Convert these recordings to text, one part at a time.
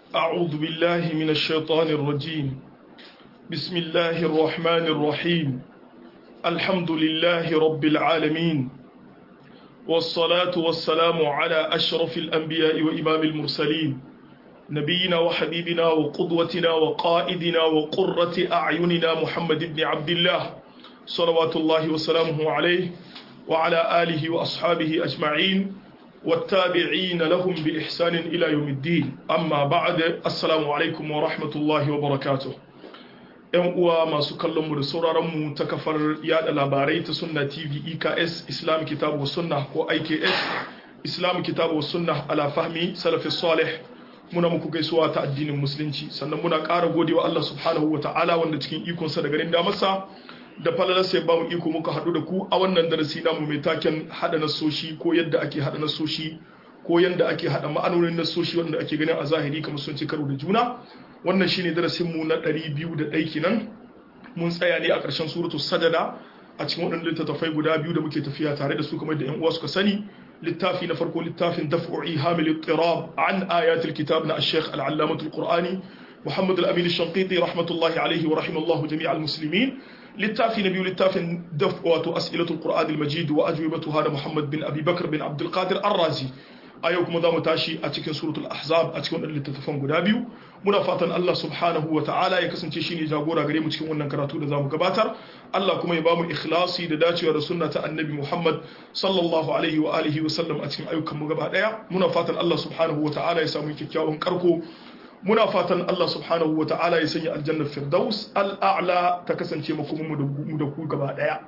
أعوذ بالله من الشيطان الرجيم بسم الله الرحمن الرحيم الحمد لله رب العالمين والصلاة والسلام على أشرف الأنبياء وإمام المرسلين نبينا وحبيبنا وقدوتنا وقائدنا وقرة أعيننا محمد بن عبد الله صلوات الله وسلامه عليه وعلى آله وأصحابه أجمعين والتابعين لهم بإحسان إلى يوم الدين أما بعد السلام عليكم ورحمة الله وبركاته ‘yan uwa masu kallonmu da sauraronmu ta kafar yada labarai ta sunna tv eks islam kitabu sunna ko iks islam kitabu sunna ala fahmi salafi salih muna muku gaisuwa ta addinin musulunci sannan muna ƙara godewa Allah subhanahu wa ta'ala wanda cikin ikonsa da garin damarsa da falalarsa ya bamu iko muka haɗu da ku a wannan darasi namu mai taken haɗa nasoshi ko yadda ake haɗa nasoshi ko yadda ake haɗa ma'anonin nasoshi wanda ake ganin a zahiri kamar sun ci karo da juna wannan shine darasinmu na 201 kenan mun tsaya ne a ƙarshen suratu sajada a cikin waɗannan littattafai guda biyu da muke tafiya tare da su kamar da ƴan uwa suka sani littafi na farko littafin daf'u ihamil ittirab an ayatil kitab na ash-shaykh al-allamah al-qur'ani Muhammad al-Amin al-Shanqiti rahmatullahi alayhi wa rahimallahu jami'al muslimin littafi na biyu littafin wato as'ilatul qur'an al-majid wa ajwibatuha da Muhammad bin Abi Bakr bin Abdul Qadir ar-Razi a yau kuma za mu tashi a cikin suratul ahzab a cikin wannan littattafan guda biyu muna fatan Allah subhanahu wa ta'ala ya kasance shine jagora gare mu cikin wannan karatu da zamu gabatar Allah kuma ya bamu ikhlasi da dacewa da sunna ta annabi Muhammad sallallahu alaihi wa alihi wa sallam a cikin ayyukan mu gaba daya muna fatan Allah subhanahu wa ta'ala ya samu kyakkyawan karko muna fatan Allah subhanahu wa ta'ala ya sanya aljannar firdaus al'a'la ta kasance makomin mu da ku gaba daya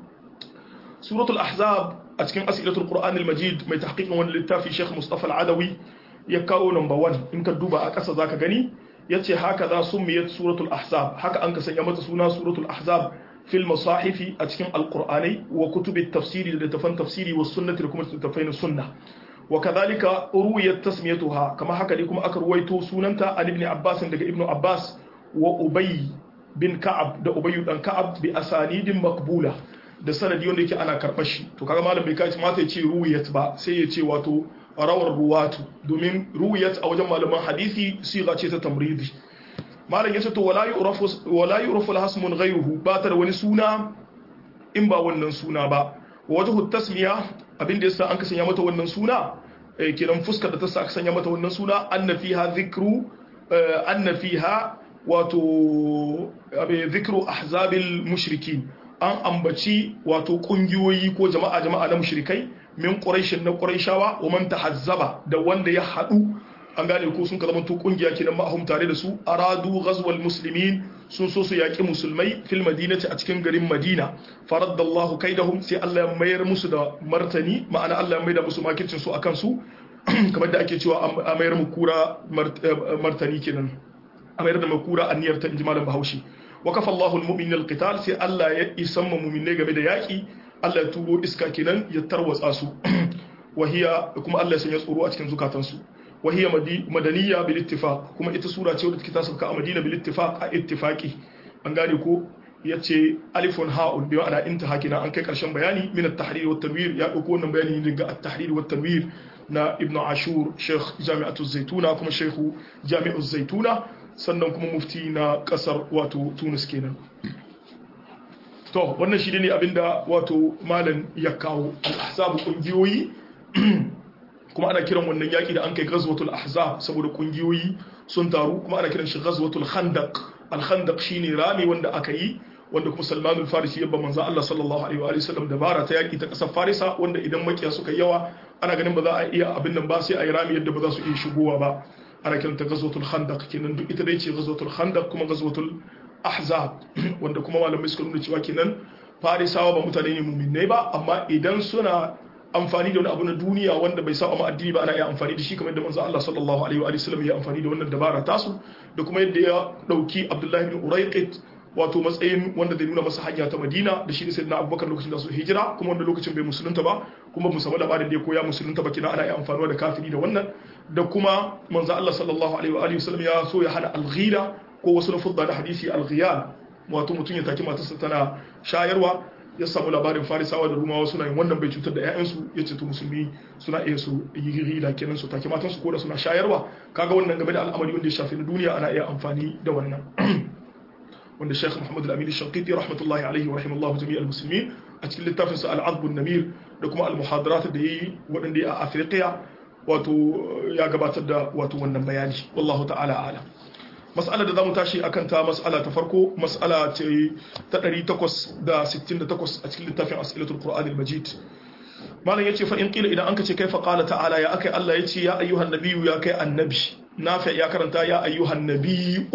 suratul ahzab a cikin asilatul qur'an al-majid mai tahqiqin wani littafi Sheikh Mustafa al-Adawi ya kawo number 1 in ka duba a ƙasa zaka gani yace haka za sumiyat suratul ahzab haka an ka sanya mata suna suratul ahzab fil masahifi a cikin al-qur'ani wa kutubit tafsiri da tafan tafsiri was sunnati da kuma tafain sunna wa kadhalika ruwiyat tasmiyatuha kama haka ne kuma aka ruwaito sunanta an ibn Abbas daga ibn Abbas wa Ubay bin Ka'ab da Ubay dan Ka'ab bi asanidin maqbula da sanadi wanda yake ana karɓar shi to kaga malam bai kai mata ya ce ruwiyat ba sai ya ce wato rawar ruwatu domin ruwiyat a wajen malaman hadisi siga ce ta tamridi malam ya ce to wala yu'rafu al-hasmun ghayruhu ba ta da wani suna in ba wannan suna ba wajhu tasmiya abinda yasa an kasanya mata wannan suna kiran fuskar da ta sa aka sanya mata wannan suna anna fiha dhikru anna fiha wato dhikru ahzabil mushrikin an ambaci wato kungiyoyi ko jama'a na mushrikai min quraishin na quraishawa wa man tahazzaba da wanda ya hadu an gane ko sun ka zama to kungiya kenan ma'ahum tare da su aradu ghazwal muslimin sun so su yaki musulmai fil madinati a cikin garin madina faraddallahu kaidahum sai Allah ya mayar musu da martani ma'ana Allah ya mayar musu makircin su akan su kamar da ake cewa a mayar mu kura martani kenan a mayar da makura aniyar ta inji malam Bahaushe wa kafa Allahu al-mu'minina al-qital sai Allah ya isamma mu'minai game da yaki Allah ya turo iska kenan ya tarwatsa su wahiya kuma Allah ya sanya tsoro a cikin zukatan su wahiya madaniya bil ittifaq kuma ita sura ce wadda take tasabka a Madina bil ittifaq a ittifaqi an gane ko yace alifun ha'un bi ma'ana intaha kenan an kai karshen bayani min at-tahrir wa at-tanwir ya dauko wannan bayani daga at-tahrir wa at-tanwir na Ibn Ashur Sheikh Jami'atu Zaituna kuma Sheikh Jami'u Zaituna sannan kuma mufti na kasar wato Tunis kenan to wannan shi ne abinda wato malam ya kawo al-ahzab kungiyoyi kuma ana kiran wannan yaki da an kai ghazwatul ahzab saboda kungiyoyi sun taru kuma ana kiran shi ghazwatul khandaq al-khandaq shine rami wanda aka yi wanda kuma Salman al-Farisi yabba manzo Allah sallallahu alaihi wa sallam dabara ta yaki ta kasar Farisa wanda idan makiya suka yawa ana ganin ba za a iya abin nan ba sai a yi rami yadda ba za su iya shigowa ba ana kiranta ghazwatul khandaq kenan duk ita dai ce ghazwatul khandaq kuma ghazwatul ahzab wanda kuma malamai suka nuna cewa kenan farisawa ba mutane ne mu'minai ba amma idan suna amfani da wani abu na duniya wanda bai saba ma addini ba ana iya amfani da shi kamar yadda manzo Allah sallallahu alaihi wa sallam ya amfani da wannan dabara tasu da kuma yadda ya dauki Abdullah ibn Urayqit wato matsayin wanda zai nuna masa hanya ta Madina da shi da Sayyidina Abubakar lokacin da su hijira kuma wanda lokacin bai musulunta ba kuma mu samu labarin da ya koya musulunta ba kina ana iya amfani da kafiri da wannan da kuma manzo Allah sallallahu alaihi wa sallam ya so ya hana al-ghira ko wasu lafuzza da hadisi al-ghiyal wato mutun ya taki matarsa tana shayarwa ya samu labarin farisawa da rumawa suna yin wannan bai cutar da 'ya'yansu ya ce to musulmi suna iya su yi rila kenan su take matan su ko da suna shayarwa kaga wannan game da al'amari wanda ya shafi na duniya ana iya amfani da wannan wanda Sheikh Muhammad Al-Amin Al-Shanqiti rahmatullahi alaihi wa rahimallahu jami'al muslimin a cikin littafin sa Al-'Adb an-Namir da kuma al-muhadarat da yayi wadanda a Afrika wato ya gabatar da wato wannan bayani wallahu ta'ala a'lam. Mas'ala da zamu tashi akan ta mas'ala ta farko mas'ala ce ta 868 a cikin littafin As'ilatul Qur'an al-Majid. Malam yace fa in qila idan anka ce kaifa qala ta'ala ya akai Allah yace ya ayyuhan nabiyyu ya kai annabi nafi ya karanta ya ayyuhan nabiyyu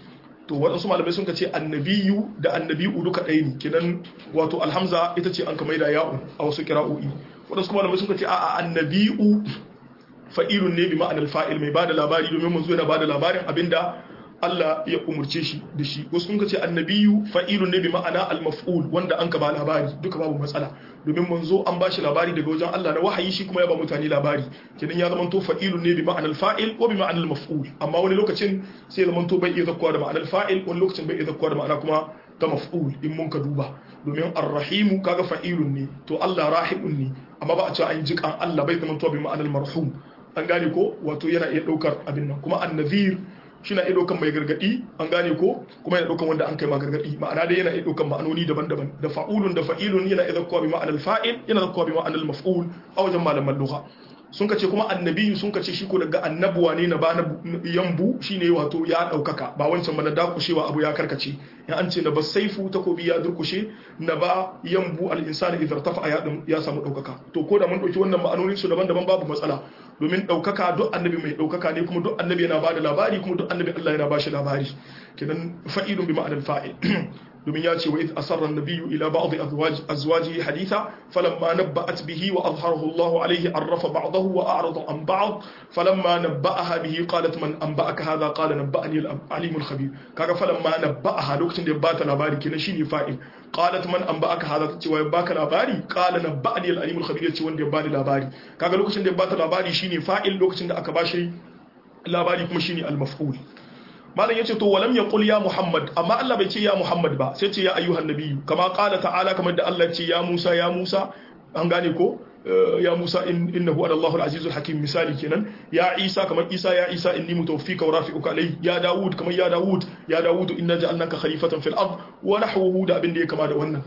to waɗansu malamai sun ce annabiyu da annabiyu duka ɗaya ne kenan wato alhamza ita ce an ka maida ya'u a wasu kira'o'i waɗansu malamai sun ce a'a annabiyu fa'ilun ne bi ma'anar fa'il mai bada labari domin manzo yana bada labarin abinda Allah ya umurce shi da shi wasu sun ce annabiyu fa'ilun ne bi ma'ana al-maf'ul wanda an ka ba labari duka babu matsala domin manzo an ba shi labari daga wajen Allah na wahayi shi kuma ya ba mutane labari kenan ya zama to fa'ilun ne bi ma'anar fa'il ko bi ma'anar maf'ul amma wani lokacin sai zama to bai iya zakkuwa da ma'anar fa'il wani lokacin bai iya zakkuwa da ma'ana kuma ta maf'ul in mun ka duba domin ar-rahimu kaga fa'ilun ne to Allah rahimun ne amma ba a ce an jikan Allah bai zama to bi ma'anar marhum an gane ko wato yana iya daukar abin nan kuma an-nadhir shi na iya ɗaukan mai gargaɗi an gane ko kuma yana ɗaukan wanda an kai ma gargaɗi ma'ana dai yana iya ɗaukan ma'anoni daban-daban da fa'ulun da fa'ilun yana iya zakkuwa bi ma'anar fa'il yana zakkuwa bi ma'anar maf'ul a wajen malaman lugha sun kace kuma annabi sun kace shi ko daga annabuwa ne na ba na yambu shine wato ya ɗaukaka ba wancan ba na dakushewa abu ya karkace in an ce na ba saifu takobi ya durkushe na ba yambu al-insani idza tafa ya samu ɗaukaka to ko da mun ɗauki wannan ma'anonin su daban-daban babu matsala domin ɗaukaka duk annabi mai ɗaukaka ne kuma duk annabi yana bada labari kuma duk annabi Allah yana bashi labari kenan fa'ilun bi ma'anar fa'il domin ya ce wa idh asarra an-nabiyyu ila ba'd azwajihi haditha falamma nabba'at bihi wa azharahu Allah alayhi arrafa ba'dahu wa a'rada an ba'd falamma nabba'aha bihi qalat man anba'aka hadha qala nabba'ani al-alim al-khabir kaga falamma nabba'aha lokacin da ya bata labari kenan shine fa'il qalat man anba'aka hadha cewa ya baka labari qala nabba'ani al-alim al-khabir ce wanda ya bani labari kaga lokacin da ya bata labari shine fa'il lokacin da aka bashi labari kuma shine al-maf'ul malam yace to walam yaqul ya muhammad amma Allah bai ce ya muhammad ba sai ce ya ayyuhan nabiyyu kama qala ta'ala kamar da Allah ya ce ya musa an gane ko ya musa innahu Allahu al-azizul hakim misali kenan ya isa kamar isa ya isa inni mutawaffika wa rafi'uka alai ya daud kamar ya daud inna ja'alnaka khalifatan fil ard wa nahwuhu da abin da ya kama da wannan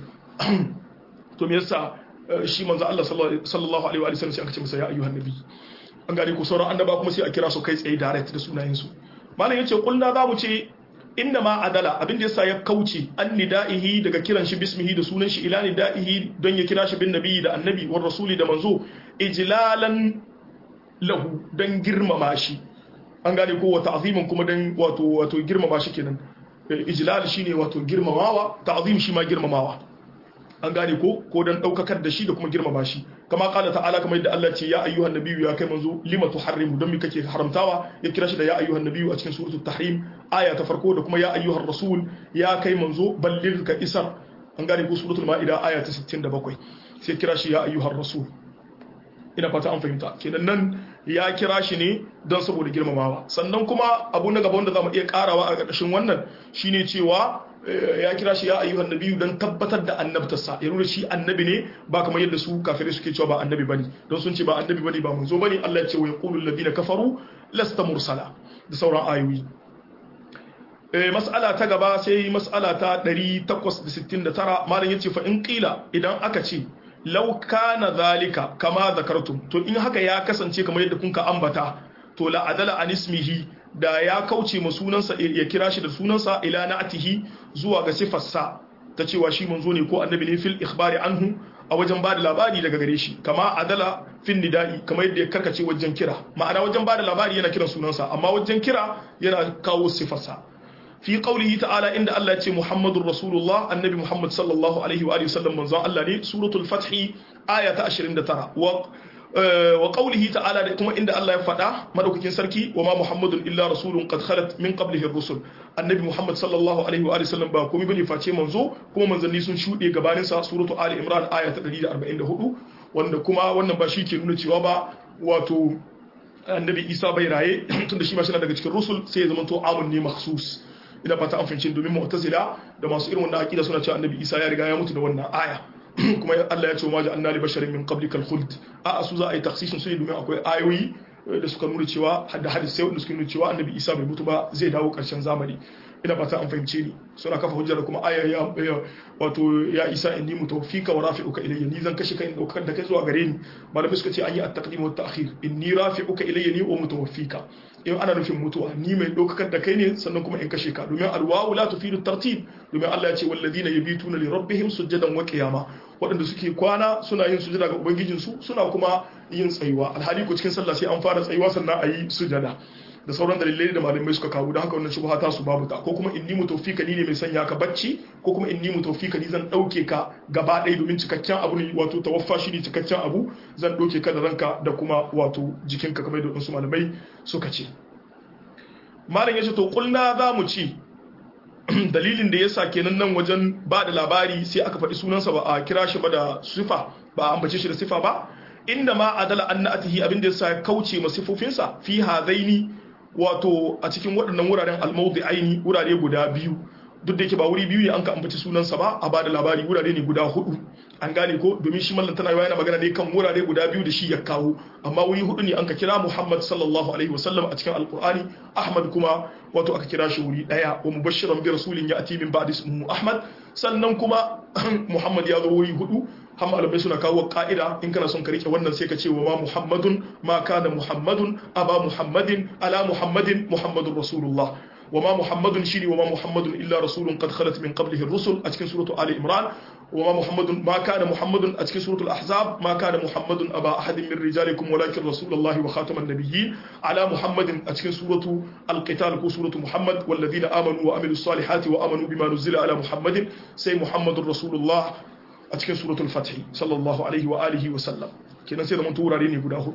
to me yasa shi manzo Allah sallallahu alaihi wa sallam sai aka ce masa ya ayyuhan nabiyyu an gane ko sauran annaba kuma sai a kira su kai tsaye direct da sunayen su malam yace kulna zamu ce inna ma adala abin da yasa ya kauce an nida'ihi daga kiran shi bismihi da sunan shi ila nida'ihi don ya kira shi bin nabiyyi da annabi war rasuli da manzo ijlalan lahu dan girmama shi an gane ko wata azimin kuma dan wato girmama shi kenan ijlal shine wato girmamawa ta'zim shi ma girmamawa an gane ko dan daukakar da shi da kuma girmama shi kama kala ta'ala kamar yadda Allah ce ya ayyuhan nabiyyu ya kai manzo lima tuharrimu dan me kake haramtawa ya kira shi da ya ayyuhan nabiyyu a cikin suratul tahrim aya ta farko da kuma ya ayyuhar rasul ya kai manzo balligh ka isar an gane ko suratul maida aya ta 67 sai kira shi ya ayyuhar rasul ina fata an fahimta kenan nan ya kira shi ne don saboda girmamawa sannan kuma abu na gaba wanda zamu iya karawa a ƙarƙashin wannan shine cewa ya kira shi ya ayyuhan nabiyyu dan tabbatar da annabtarsa ya nuna shi annabi ne ba kamar yadda su kafirai suke cewa ba annabi bane don sun ce ba annabi bane ba manzo bane Allah ya ce wa yaqulu alladhina kafaru lasta mursala da sauran ayoyi mas'ala ta gaba sai mas'ala ta 869 malam yace fa in qila idan aka ce law kana zalika kama zakartum to in haka ya kasance kamar yadda kun ka ambata to la adala an ismihi da ya kauce ma sunansa ya kira shi da sunansa ila na'atihi zuwa ga sifarsa ta cewa shi manzo ne ko annabi ne fil ikhbari anhu a wajen bada labari daga gare shi kama adala fin nida'i kamar yadda ya karkace wajen kira ma'ana wajen bada labari yana kiran sunansa amma wajen kira yana kawo sifarsa fi qawlihi ta'ala inda Allah ya ce Muhammadur Rasulullah annabi Muhammad sallallahu alaihi wa alihi wasallam manzo Allah ne suratul fath aya ta 29 wa qawlihi ta'ala da kuma inda Allah ya faɗa madaukakin sarki wa ma Muhammadun illa rasulun qad khalat min qablihi ar-rusul annabi Muhammad sallallahu alaihi wa alihi wasallam ba komai bane face manzo kuma manzanni sun shude gabanin sa suratu ali imran aya ta 144 wanda kuma wannan ba shi ke nuna cewa ba wato annabi Isa bai raye tunda shi ma shi daga cikin rusul sai ya zama to amun ne makhsus ina fata an fahimci domin mu'tazila da masu irin wannan aqida suna cewa annabi Isa ya riga ya mutu da wannan aya kuma Allah ya ce ma ja'alna li basharin min qablika al-khuld a su za a yi taksisin su ne domin akwai ayoyi da suka nuna cewa da hadisai wanda suka nuna cewa annabi Isa bai mutu ba zai dawo karshen zamani ina fata an fahimce ni suna kafa hujjar kuma aya wato ya Isa inni mutawaffika wa rafi'uka ilayya ni zan kashe kai in daukar da kai zuwa gare ni malamai suka ce an yi at-taqdim wa at-ta'khir inni rafi'uka ilayya ni wa mutawaffika in ana nufin mutuwa ni mai daukar da kai ne sannan kuma in kashe ka domin alwawu la tufidu tartib domin Allah ya ce walladhina yabituna li rabbihim sujadan wa qiyama waɗanda suke kwana suna yin sujada ga ubangijinsu suna kuma yin tsayuwa alhali ko cikin sallah sai an fara tsayuwa sannan a yi sujada da sauran dalilai da malamai suka kawo da haka wannan shubha ta su babu ta ko kuma inni mutawaffika ni ne mai sanya ka bacci ko kuma inni mutawaffika ni zan dauke ka gaba ɗaya domin cikakken abu ne wato tawaffa shi ne cikakken abu zan dauke ka da ranka da kuma wato jikinka kamar da wasu malamai suka ce malam yace to kulna za mu ci dalilin da yasa kenan nan wajen ba da labari sai aka faɗi sunansa ba a kira shi ba da sifa ba a ambace shi da sifa ba inda ma adala annatihi abinda yasa ya kauce ma sifofinsa fi hadaini wato a cikin waɗannan wuraren almawdi'aini wurare guda biyu duk da yake ba wuri biyu ne an ka ambaci sunansa ba a bada labari wurare ne guda hudu an gane ko domin shi mallan tana yana magana ne kan wurare guda biyu da shi ya kawo amma wuri hudu ne an ka kira Muhammad sallallahu alaihi wasallam a cikin alqur'ani Ahmad kuma wato aka kira shi wuri daya wa mubashiran bi rasulin ya'ti min ba'di ismihi Ahmad sannan kuma Muhammad ya zo wuri hudu har malamai suna kawo ka'ida in kana son ka rike wannan sai ka ce wa ma Muhammadun ma kana Muhammadun aba Muhammadin ala Muhammadin Muhammadur Rasulullah وما محمد شيني وما محمد إلا رسول قد خلت من قبله الرسل أتكن سورة آل إمران وما محمد ما كان محمد أتكن سورة الأحزاب ما كان محمد أبا أحد من رجالكم ولكن رسول الله وخاتم النبيين على محمد أتكن سورة القتال سورة محمد والذين آمنوا وعملوا الصالحات وآمنوا بما نزل على محمد سي محمد رسول الله أتكن سورة الفتح صلى الله عليه وآله وسلم كنا سيدا من تورا ريني قد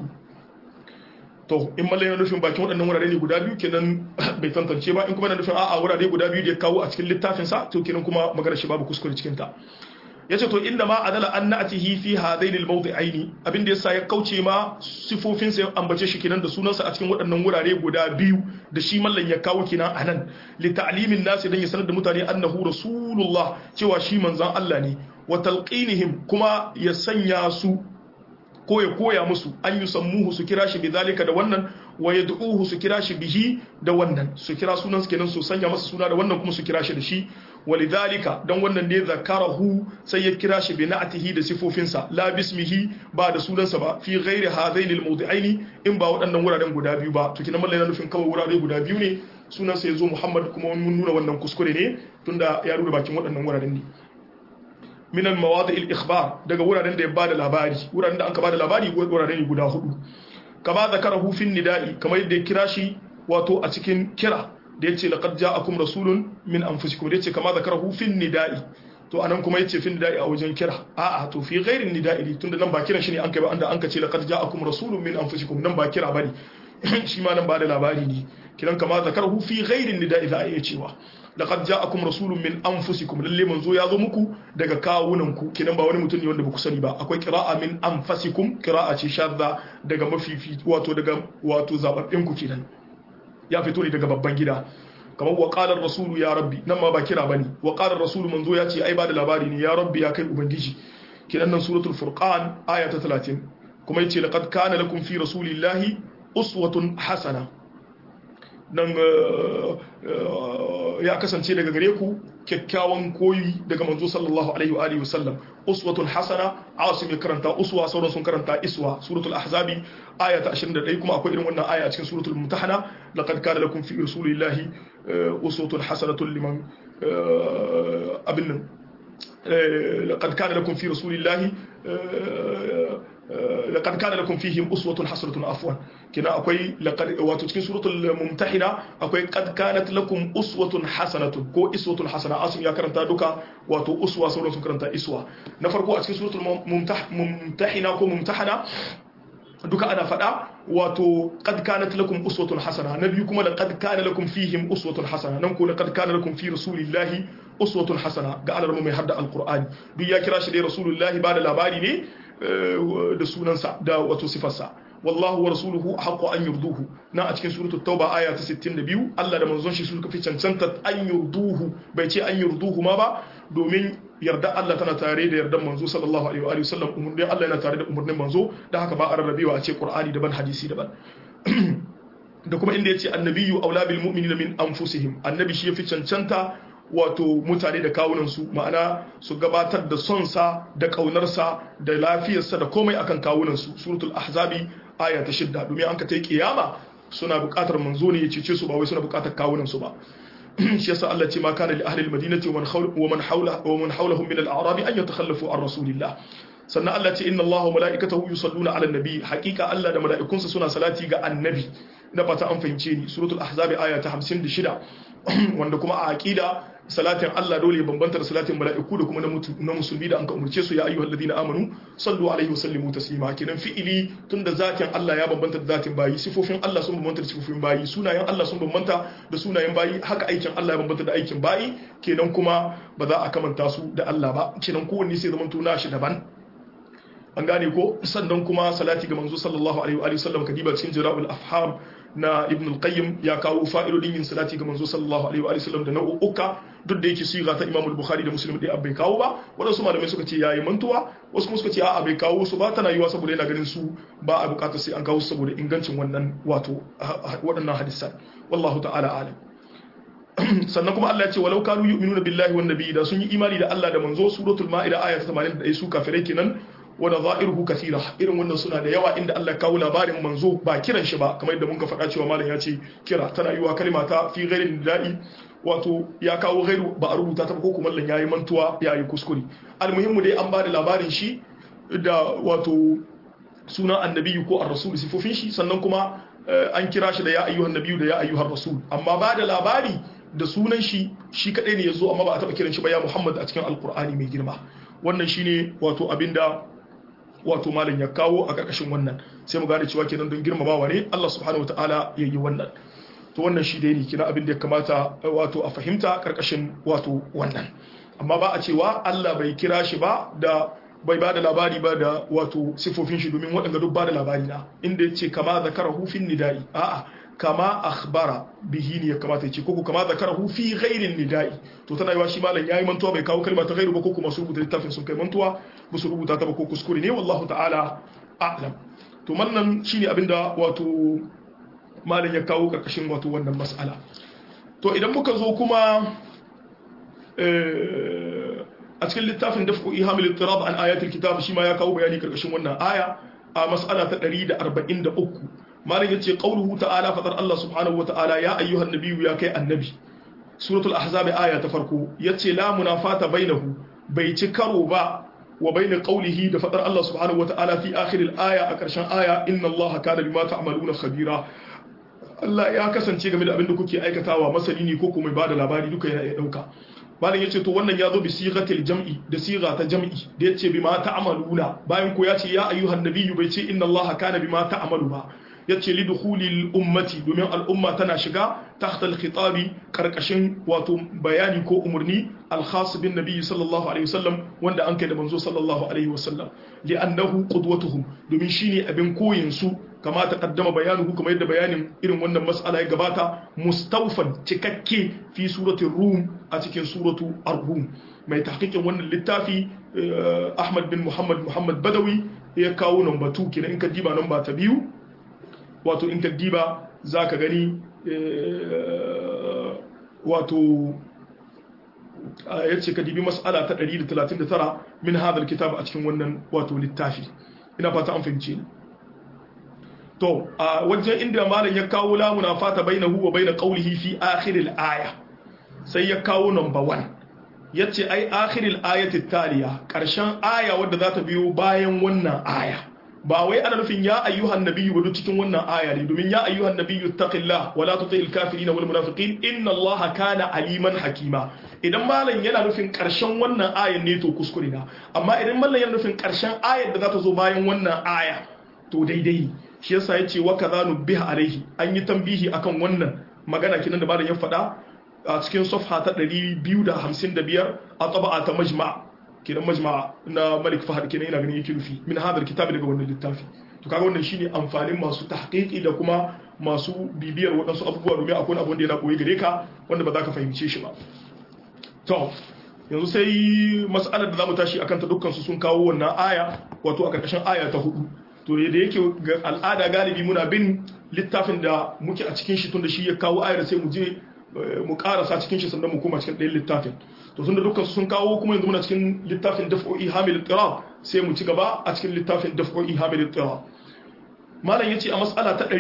to in mallan yana nufin bakin waɗannan wurare ne guda biyu kenan bai tantance ba in kuma yana nufin a'a wurare guda biyu da ya kawo a cikin littafin sa to kenan kuma magana shi babu kuskure cikin ta yace to inda ma adala an na'tihi fi hadaini almawdi'aini abinda yasa ya kauce ma sifofin sa ya ambace shi kenan da sunansa a cikin waɗannan wurare guda biyu da shi mallan ya kawo kenan anan li ta'limin nas dan ya sanar da mutane annahu rasulullah cewa shi manzon Allah ne wa talqinihim kuma ya sanya su ko ya koya musu an yi sammuhu su kira shi bizalika da wannan wa yad'uhu su kira shi bihi da wannan su kira sunan su kenan su sanya masa suna da wannan kuma su kira shi da shi walidhalika dan wannan ne zakarahu sai ya kira shi bi na'atihi da sifofinsa la bismihi ba da sunansa ba fi ghairi hadaini almawdi'aini in ba waɗannan wuraren guda biyu ba to kinan mallai na nufin kawai wurare guda biyu ne sunansa yazo Muhammad kuma mun nuna wannan kuskure ne tunda ya nuna bakin waɗannan wuraren ne min al-mawadi' al-ikhbar daga wuraren da ya bada labari wuraren da anka bada labari wuraren ne guda hudu kama zakarahu fi nida'i kamar yadda ya kira shi wato a cikin kira da yace laqad ja'akum rasulun min anfusikum da yace kama zakarahu fi nida'i to anan kuma yace fi nida'i a wajen kira a'a to fi ghairi nida'i tunda nan ba kiran shi ne an kai ba anda anka ce laqad ja'akum rasulun min anfusikum nan ba kira bane shi ma nan bada labari ne kiran kama zakarahu fi ghairi nida'i za a iya cewa laqad ja'akum rasulun min anfusikum lalle manzo ya zo muku daga kawunanku kinan ba wani mutum ne wanda baku sani ba akwai qira'a min anfusikum qira'a ce shadda daga mafifi wato daga wato zababbin ku kenan ya fito ne daga babban gida kamar wa qala ar-rasulu ya rabbi nan ma ba kira bane wa qala ar-rasulu manzo ya ce ai ba da labari ne ya rabbi ya kai ubangiji kinan nan suratul furqan aya ta 30 kuma yace laqad kana lakum fi rasulillahi uswatun hasana nan ya kasance daga gare ku kyakkyawan koyi daga manzo sallallahu alaihi wa alihi wasallam uswatun hasana asim ya karanta uswa sauran sun karanta iswa suratul ahzabi aya ta 21 kuma akwai irin wannan aya a cikin suratul mumtahana laqad kana lakum fi rasulillahi uswatun hasanatun liman abin laqad kana lakum fi rasulillahi لقد كان لكم فيهم أسوة حسنة عفوا كنا أكوي لقد واتوتكين سورة الممتحنة أكوي قد كانت لكم أسوة حسنة كو أسوة حسنة أسم يا كرنتا دوكا واتو أسوة سورة كرنتا أسوة نفرقو أتكين سورة الممتحنة كو ممتحنة duka ana fada wato qad kanat lakum uswatun hasana nabi kuma laqad kana lakum fihim uswatun hasana nan ko laqad kana lakum fi rasulillahi uswatun hasana ga alarmu mai hadda alqur'ani duk ya kira shi dai rasulullahi ba da labari ne da sunansa da wato sifarsa wallahu wa rasuluhu haqqu an yurduhu na a cikin suratul tauba aya ta 62 Allah da manzon shi suka fi cancanta an yurduhu bai ce an yurduhu ma ba domin yarda Allah tana tare da yardan manzo sallallahu alaihi wa sallam, umurnin Allah yana tare da umurnin manzo, da haka ba a rarrabewa a ce Qur'ani daban hadisi daban. Da kuma inda yace annabiyyu aula bil mu'minina min anfusihim, annabi shi yafi cancanta wato mutane da kawunansu, ma'ana su gabatar da sonsa da kaunarsa da lafiyarsa da komai akan kawunansu. Suratul ahzabi aya ta 6, domin an ka tai kiyama suna buƙatar manzo ne ya cece su, ba wai suna buƙatar kawunansu ba. shi yasa Allah ce ma kana li ahli al-madinati wa man hawlahum min al-a'rab an yatakhallafu an rasulillah. Sannan Allah ce inna Allah wa mala'ikatahu yusalluna 'alan nabi, haqiqa Allah da mala'ikunsa suna salati ga annabi. Ina fata an fahimce ni. Suratul ahzab aya ta 56, wanda kuma a aqida salatin Allah dole ya bambanta da salatin mala'iku da kuma na musulmi da an ka umurce su ya ayyuhal ladina amanu sallu alaihi wa sallimu taslima. Kenan fi'ili tunda zatin Allah ya bambanta da zatin bayi, sifofin Allah sun bambanta da sifofin bayi, sunayen Allah sun bambanta da sunayen bayi, haka aikin Allah ya bambanta da aikin bayi, kenan kuma ba za a kamanta su da Allah ba, kenan kowanne sai zaman tuna shi daban. An gane ko? Sannan kuma salati ga manzo sallallahu alaihi wa sallam, kadiba cikin jira'ul afham na ibn al-qayyim ya kawo fa'idodin yin salati ga manzo sallallahu alaihi wa sallam da nau'uka, duk da yake siga ta imam al-bukhari da muslim dai bai kawo ba. Wadansu malamai suka ce yayi mantuwa, wasu kuma suka ce a'a bai kawo su ba, tana yiwa saboda yana ganin su ba a bukatar sai an kawo su saboda ingancin wannan wato waɗannan hadisan, wallahu ta'ala alam. Sannan kuma Allah ya ce walau kanu yu'minuna billahi wan nabiy, da sun yi imani da Allah da manzo. Suratul ma'ida aya ta 81, su kafirai kenan. Wa nadha'iruhu kathira, irin wannan suna da yawa inda Allah ya kawo labarin manzo ba kiran shi ba, kamar yadda mun ka faɗa cewa malam ya ce kira tana yiwa kalma ta fi ghairin nida'i, wato ya kawo ghairu ba a rubuta ta ba, ko kuma mallan yayi mantuwa yayi kuskure. Almuhimmu dai an ba da labarin shi da wato sunan annabi ko ar-rasul, sifofin shi, sannan kuma an kira shi da ya ayyuhan nabiyyu da ya ayyuhar rasul. Amma ba da labari da sunan shi shi kadai ne yazo, amma ba a taba kiran shi ba ya Muhammad a cikin alqur'ani mai girma. Wannan shine wato abinda wato malam ya kawo a karkashin wannan, sai mu gane cewa kenan don girmamawa ne Allah subhanahu wataala ya yi wannan. To wannan shi dai ne kina abin da ya kamata wato a fahimta karkashin wato wannan. Amma ba a cewa Allah bai kira shi ba da bai ba da labari ba da wato sifofin shi, domin waɗanda duk ba da labari na, inda ya ce kama zakarahu fin nida'i, a'a kama akhbara bihi ne ya kamata ya ce, koko kama zakarahu fi ghairin nida'i. To tana yiwa shi malam yayi mantuwa bai kawo kalma ta ghairu ba, ko kuma su rubuta littafin sun kai mantuwa ba su rubuta ta ba, ko kuskure ne, wallahu ta'ala a'lam. To wannan shine abinda wato malam ya kawo karkashin wato wannan mas'ala. To idan muka zo kuma a cikin littafin daf'u ihamil ittirab an ayatul kitab, shi ma ya kawo bayani karkashin wannan aya a mas'ala ta 143. malam yace qauluhu ta'ala, fadar Allah subhanahu wa ta'ala, ya ayyuhan nabiyyu, ya kai annabi. Suratul ahzab aya ta farko yace la munafata bainahu, bai ci karo ba wa bain qawlihi da fadar Allah subhanahu wa ta'ala fi akhir al-aya, a karshen aya, inna Allah kana bima ta'maluna khabira. Allah ya kasance game da abin da kuke aikatawa masani ne, ko kuma mai bada labari, duka yana iya dauka. Malam yace to wannan yazo bi sigatil jam'i, da siga ta jam'i, da yace bima ta'maluna, bayan ko yace ya ayyuhan nabiyyu, bai ce inna Allah kana bima ta'malu ba. yace lidukhulil ummati, domin al'umma tana shiga tahta al-khitabi, karkashin wato bayani ko umurni al-khas bin nabi sallallahu alaihi wasallam, wanda an kai da manzo sallallahu alaihi wasallam, li'annahu qudwatuhum, domin shine abin koyin su, kama taqaddama bayanuhu, kuma yadda bayanin irin wannan mas'ala ya gabata, mustawfan cikakke fi suratul rum, a cikin suratu ar-rum. Mai tahqiqin wannan littafi Ahmad bin Muhammad Badawi ya kawo number 2, kenan in ka diba number ta 2, wato in ka diba za ka gani wato ya ce ka dibi mas'ala ta 139 min hadal kitab a cikin wannan wato littafi. Ina fata an fahimce ni. To a wajen inda malam ya kawo la munafata bainahu wa bain qawlihi fi akhir al-aya, sai ya kawo number 1, yace ai akhir al-ayati taliya, karshen aya wadda za ta biyo bayan wannan aya. Ba wai ana nufin ya ayyuhan nabiyyu ba cikin wannan aya ne, domin ya ayyuhan nabiyyu taqillah wa la tuti'il kafirin wal munafiqin inna allaha kana aliman hakima. Idan malam yana nufin karshen wannan ayan ne, to kuskure na, amma idan malam yana nufin karshen ayar da za ta zo bayan wannan aya, to daidai. Shi yasa yace wa kadhanu biha alaihi, an yi tambihi akan wannan magana kinan da malam ya faɗa a cikin safha ta 255 a taba'a ta majma', kenan majma'a na Malik Fahad, kenan yana ganin yake nufi min hadar kitabi, daga wannan littafi. To kaga wannan shine amfanin masu tahqiqi da kuma masu bibiyar wadansu abubuwa, domin akwai abu wanda yana koyi gare ka wanda ba za ka fahimce shi ba. To yanzu sai mas'alar da zamu tashi akan ta dukkan su sun kawo wannan aya wato a karkashin aya ta 4 to da yake al'ada galibi muna bin littafin da muke a cikin shi tunda shi ya kawo ayar sai mu je mu karasa cikin shi sannan mu koma cikin ɗayan littafin to tunda dukkan su sun kawo kuma yanzu muna cikin littafin daf'o'i hamil tirab sai mu ci gaba a cikin littafin daf'o'i hamil tirab malam yace a mas'ala ta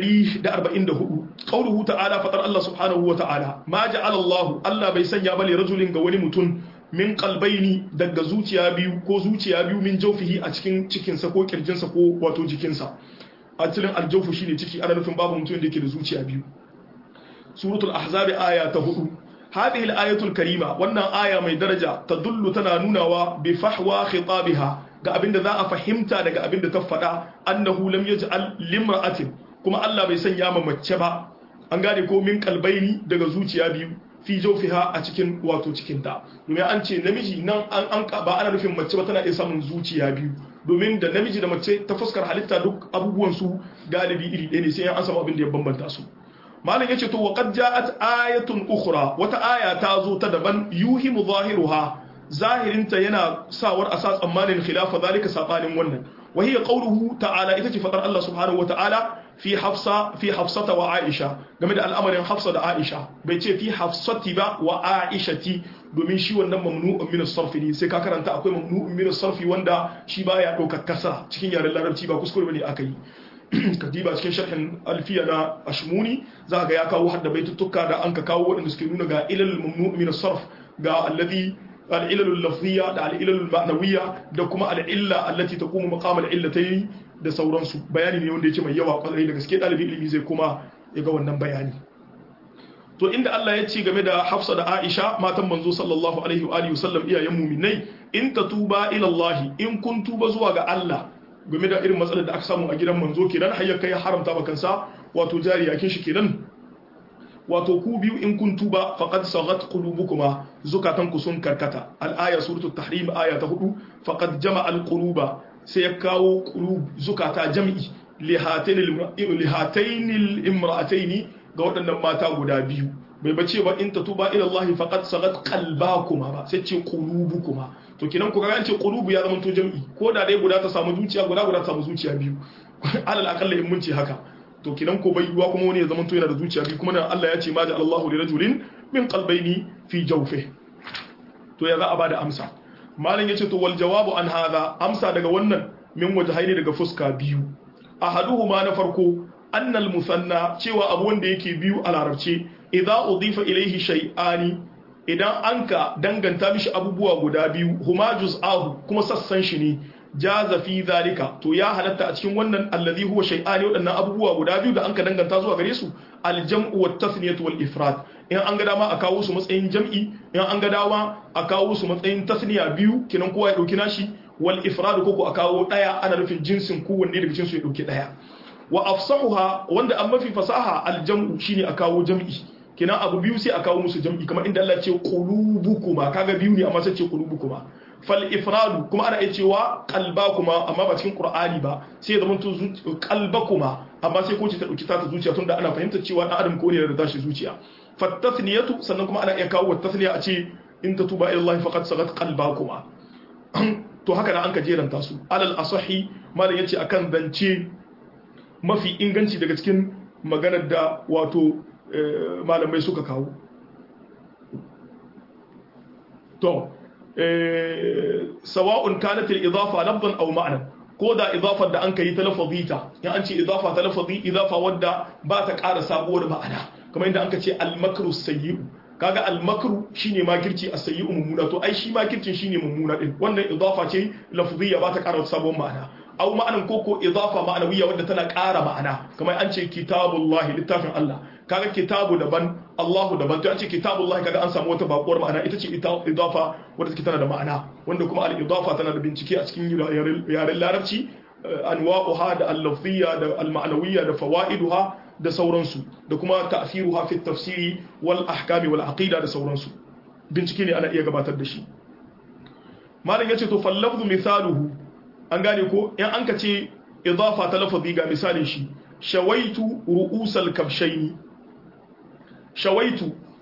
144 qauluhu ta'ala fatar Allah subhanahu wa ta'ala ma ja'ala Allah bai sanya bale rajulin ga wani mutum min qalbaini daga zuciya biyu ko zuciya biyu min jawfihi a cikin cikinsa ko kirjinsa ko wato jikinsa asalin aljawfu shine ciki ana nufin babu mutum da yake da zuciya biyu suratul ahzab aya ta 4 hadhihi al-ayatul karima wannan aya mai daraja tadullu tana nunawa bi fahwa khitabiha ga abinda za a fahimta daga abinda ta faɗa annahu lam yaj'al limra'atin kuma Allah bai sanya ma mace ba an gane ko min qalbaini daga zuciya biyu fi jawfiha a cikin wato cikin ta domin an ce namiji nan an ba ana nufin mace ba tana iya samun zuciya biyu domin da namiji da mace ta fuskar halitta duk abubuwan su galibi iri ɗaya ne sai an samu abin da ya bambanta su malam yace to waqad ja'at ayatun ukhra wata aya ta zo ta daban yuhimu zahiruha zahirinta yana sawar asa tsammanin khilafa zalika sabanin wannan wa hiya qawluhu ta'ala ita ce fadar Allah subhanahu wa ta'ala fi hafsata wa aisha game da al'amarin hafsa da aisha bai ce fi hafsati ba wa aishati domin shi wannan mamnu'un min as-sarf ne sai ka karanta akwai mamnu'un min as-sarf wanda shi baya daukar kasra cikin yaren larabci ba kuskure bane akai kadiba cikin sharhin alfiya na ashmuni za ga ya kawo hadda baituttuka da an ka kawo waɗanda suke nuna ga ilal mamnu'un min as-sarf ga alladhi al-ilal al-lafziyya da al-ilal al-ma'nawiyya da kuma al-illa allati taqumu maqam al-illatayn da sauransu bayani ne wanda yake mai yawa kwarai da gaske dalibin ilimi zai kuma ya ga wannan bayani to inda Allah ya ce game da Hafsa da Aisha matan manzo sallallahu alaihi wa alihi wasallam iyayen mu'minai in tatuba ila Allah in kun tuba zuwa ga Allah game da irin matsalar da aka samu a gidan manzo kenan har ya kai haramta ba kansa wato jariya kin shi kenan wato ku biyu in kun tuba faqad saghat qulubukuma zukatanku sun karkata al-aya suratul tahrim aya ta 4 faqad jama'a al-quluba sai ya kawo qulub zukata jam'i lihatayn al-imra'atayn ga waɗannan mata guda biyu bai bace ba in tatuba ila Allah faqad saghat qalbakuma ba sai ce qulubukuma to kinan ku ga an ce qulubu ya zama to jam'i ko da dai guda ta samu zuciya guda ta samu zuciya biyu alal akalla in mun ce haka to kinan ko bai yiwa kuma wani ya zama to yana da zuciya biyu kuma nan Allah ya ce ma da Allahu li rajulin min qalbayni fi jawfi to ya za a bada amsa malam yace to wal jawabu an hadha amsa daga wannan min wajhaini daga fuska biyu ahaduhuma na farko annal musanna cewa abu wanda yake biyu a larabce idza udifa ilayhi shay'ani idan anka danganta mishi abubuwa guda biyu huma juz'ahu kuma sassan shi ne jaza fi zalika to ya halatta a cikin wannan allazi huwa shay'ani wadannan abubuwa guda biyu da anka danganta zuwa gare su aljam'u wat tasniyatu wal ifrad in an ga dama a kawo su matsayin jam'i in an ga dama a kawo su matsayin tasniya biyu kinan kowa ya dauki nashi wal ifrad ko a kawo daya ana nufin jinsin kowanne daga cikin su ya dauki daya wa afsahuha wanda an mafi fasaha aljam'u shine a kawo jam'i kina abu biyu sai a kawo musu jam'i kamar inda Allah ya ce qulubukuma kaga biyu ne amma sai ce qulubukuma fal ifradu kuma ana iya cewa qalbakuma amma ba cikin qur'ani ba sai ya zama to qalbakuma amma sai ko ce ta dauki ta zuciya tunda ana fahimtar cewa dan adam ko ne da tashi zuciya fatathniyatu sannan kuma ana iya kawo tathniya a ce in tatuba ila Allah faqad sagat qalbakuma to haka da an ka jeranta su alal asahi malam yace akan zance mafi inganci daga cikin maganar da wato malamai suka kawo to sawa'un kanat al-idafa lafzan aw ma'nan ko da idafar da an kai ta lafazita ya an ce idafa ta lafazi idafa wadda ba ta ƙara sabuwar ma'ana kamar inda an ka ce al-makru sayyi'u kaga al-makru shine makirci as-sayyi'u mummuna to ai shi makircin shine mummuna din wannan idafa ce lafziyya ba ta ƙara sabuwar ma'ana aw ma'anan koko idafa ma'anawiyya wadda tana ƙara ma'ana kamar an ce kitabullahi littafin Allah kaga kitabu daban Allahu daban to an ce kitabullahi kaga an samu wata bakuwar ma'ana ita ce idafa wadda take tana da ma'ana wanda kuma al-idafa tana da bincike a cikin yaren larabci anwa'uha da al-lafziyya da al-ma'nawiyya da fawaiduha da sauransu da kuma ta'thiruha fi at-tafsiri wal ahkami wal aqida da sauransu bincike ne ana iya gabatar da shi malam yace to fal lafzu mithaluhu an gane ko in an ka ce idafa ta lafazi ga misalin shi shawaitu ru'usal kabshaini shawaitu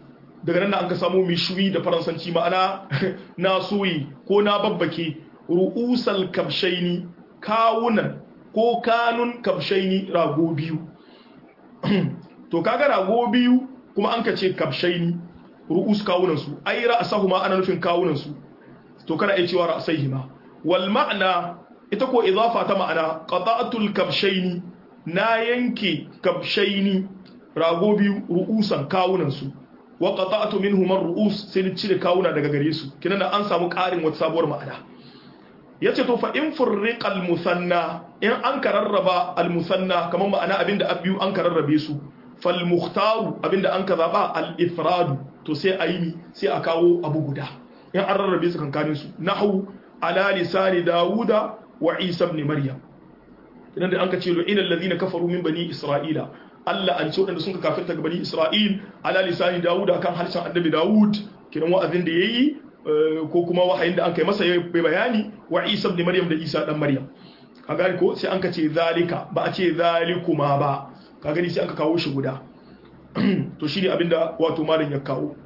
daga nan an ka samu mishwi da faransanci ma'ana na soyi ko na babbake ru'usal kabshaini kawunan ko kanun kabshaini rago biyu to kaga rago biyu kuma an ka ce kabshaini ru'us kawunan su ai ra'asahuma ana nufin kawunan su to kana iya cewa ra'saihima wal ma'na ita ko idafa ta ma'ana qata'atul kabshaini na yanke kabshaini rago biyu ru'usan kawunan su wa qata'tu minhum ar-ru'us sai ni cire kawuna daga gare su kinan an samu ƙarin wata sabuwar ma'ana yace to fa in furriqa al-musanna in an kararraba al-musanna kaman ma'ana abinda abiyu an kararrabe su fal mukhtaru abinda an ka zaba al-ifrad to sai ayi sai a kawo abu guda in an rarrabe su kankanin su nahwu ala lisani dauda wa isa ibn maryam idan da an ka ce lu'ina alladhina kafaru min bani isra'ila Allah an ce wadanda sun ka kafirta ga bani isra'il ala lisani dauda akan harshen annabi daud kiran wa'azin da yayi ko kuma wahayin da an kai masa ya bayani wa isa ibn maryam da isa dan maryam ka gani ko sai an ka ce zalika ba a ce zalikuma ba ka gani sai an ka kawo shi guda to shine abinda wato malam ya kawo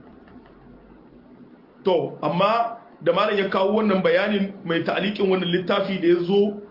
to amma da malam ya kawo wannan bayanin mai ta'liqin wannan littafi da yazo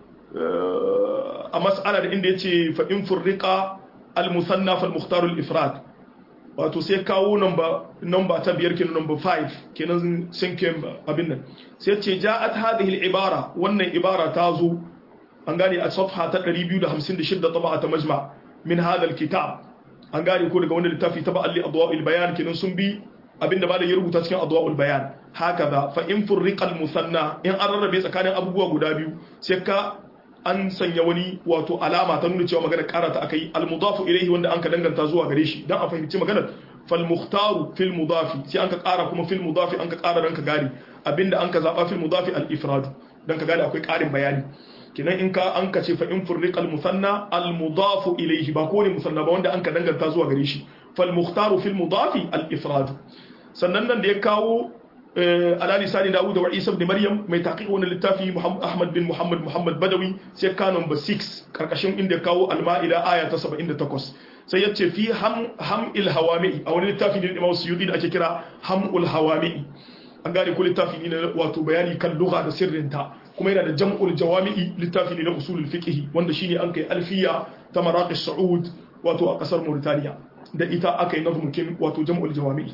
a mas'ala da inda yace fa in furriqa al-musanna fal mukhtar al-ifrad wato sai kawo number ta biyar kenan number 5 kenan sinkin abin nan sai ce ja'at hadhihi al-ibara wannan ibara ta zo an gane a safha ta 256 tabaa ta majma' min hadha al-kitab an gane ko daga wannan littafi ta ba'al li adwa'il bayan kenan sun bi abinda ba da ya rubuta cikin adwa'ul bayan hakaza fa in furriqa al-musanna in an rarrabe tsakanin abubuwa guda biyu sai ka an sanya wani wato alama ta nuna cewa magana karata akai al-mudafu ilayhi wanda an ka danganta zuwa gare shi dan a fahimci maganar fal mukhtaru fil mudafi sai an ka kara kuma fil mudafi an ka kara dan ka gari abinda an ka zaba fil mudafi al-ifrad dan ka gari akwai karin bayani kinan in ka an ka ce fa in furriqa al-musanna al-mudafu ilayhi ba ko ne musanna ba wanda an ka danganta zuwa gare shi fal mukhtaru fil mudafi al-ifrad sannan nan da ya kawo ala lisani Dawud wa Isa ibn Maryam mai taqiq wannan littafi Ahmad bin Muhammad Badawi sai kanon ba 6 karkashin inda ya kawo al-Ma'ida aya ta 78 sai yace fi ham'il hawami a wani littafi ne Imam Suyuti da ake kira ham'ul hawami an gane ko littafi ne wato bayani kan lugha da sirrinta kuma yana da jam'ul jawami'i littafi ne na usulul fiqh wanda shine an kai alfiya ta Maraqis Saud wato a kasar Mauritania da ita aka yi nazmukin wato jam'ul jawami'i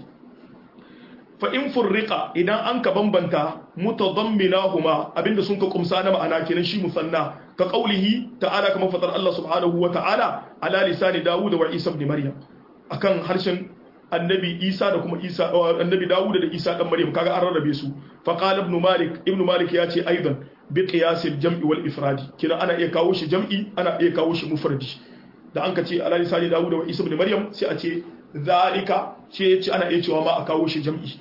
fa in furriqa idan an ka bambanta mutadamminahuma abinda sun ka kumsa na ma'ana kenan shi musanna ka qaulihi ta'ala kamar fatar Allah subhanahu wa ta'ala ala lisani Dawud wa Isa ibn Maryam akan harshen annabi Isa da kuma Isa annabi Dawud da Isa dan Maryam kaga an rarrabe su fa qala ibn Malik ya ce aidan bi qiyas al-jam'i wal ifradi kina ana iya kawo shi jam'i ana iya kawo shi mufradi da an ka ce ala lisani Dawud wa Isa ibn Maryam sai a ce zalika ce ana iya cewa ma a kawo shi jam'i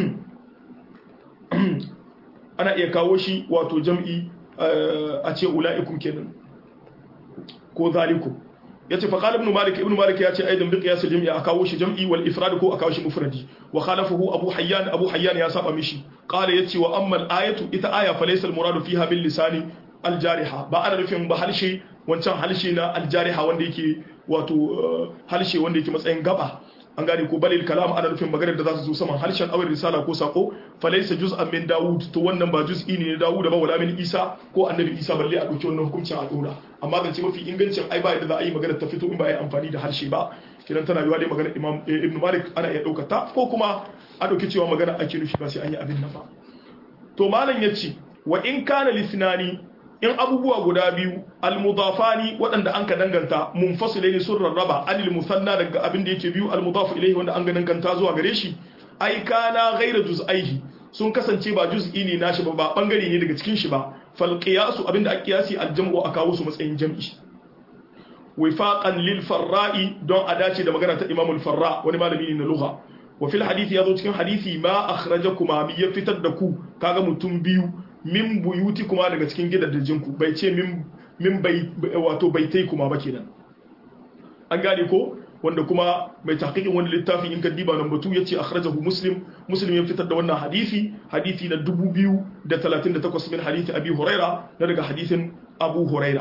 ana iya kawo shi wato jam'i a ce ula'ikum kenan ko zalikum yace fa qala ibn malik yace aidan bi qiyas al-jam'i a kawo shi jam'i wal ifrad ko a kawo shi mufradi wa khalafahu abu hayyan ya saba mishi qala yace wa amma al-ayatu ita aya fa laysa al-muradu fiha bil lisani al-jariha ba ana nufin ba halshe wancan halshe na al-jariha wanda yake wato halshe wanda yake matsayin gaba an gane ko balil kalam ana nufin maganar da za su zo saman harshen awar risala ko sako falaysa juz'an min Dawud to wannan ba juz'i ne na Dawud ba wala min Isa ko annabi Isa balle a dauki wannan hukuncin a dora amma zance mafi ingancin ai ba yadda za a yi magana ta fito in ba a yi amfani da harshe ba kidan tana yiwa dai magana Imam Ibn Malik ana iya dauka ta ko kuma a dauki cewa magana ake nufi ba sai an yi abin nan ba to malam yace wa in kana lisnani in abubuwa guda biyu almudafani waɗanda an ka danganta munfasilai ne sun rarraba anil musanna daga abin da yake biyu almudafu ilaihi wanda an ga danganta zuwa gare shi ai kana ghaira juz'aihi sun kasance ba juz'i ne nashi ba bangare ne daga cikin shi ba fal qiyasu abinda ake kiyasi aljam'u aka kawo su matsayin jam'i wifaqan lil farra'i don a dace da magana ta Imam al-Farra wani malami ne na lugha wa fil hadisi yazo cikin hadisi ma akhrajakuma mi ya fitar da ku kaga mutum biyu min buyuti kuma daga cikin gidajenku bai ce min wato baitai kuma ba kenan an gane ko wanda kuma mai tahqiqin wani littafi in ka diba number 2 yace akhrajahu muslim ya fitar da wannan hadisi na 2038 min hadisi abi huraira na daga hadisin abu huraira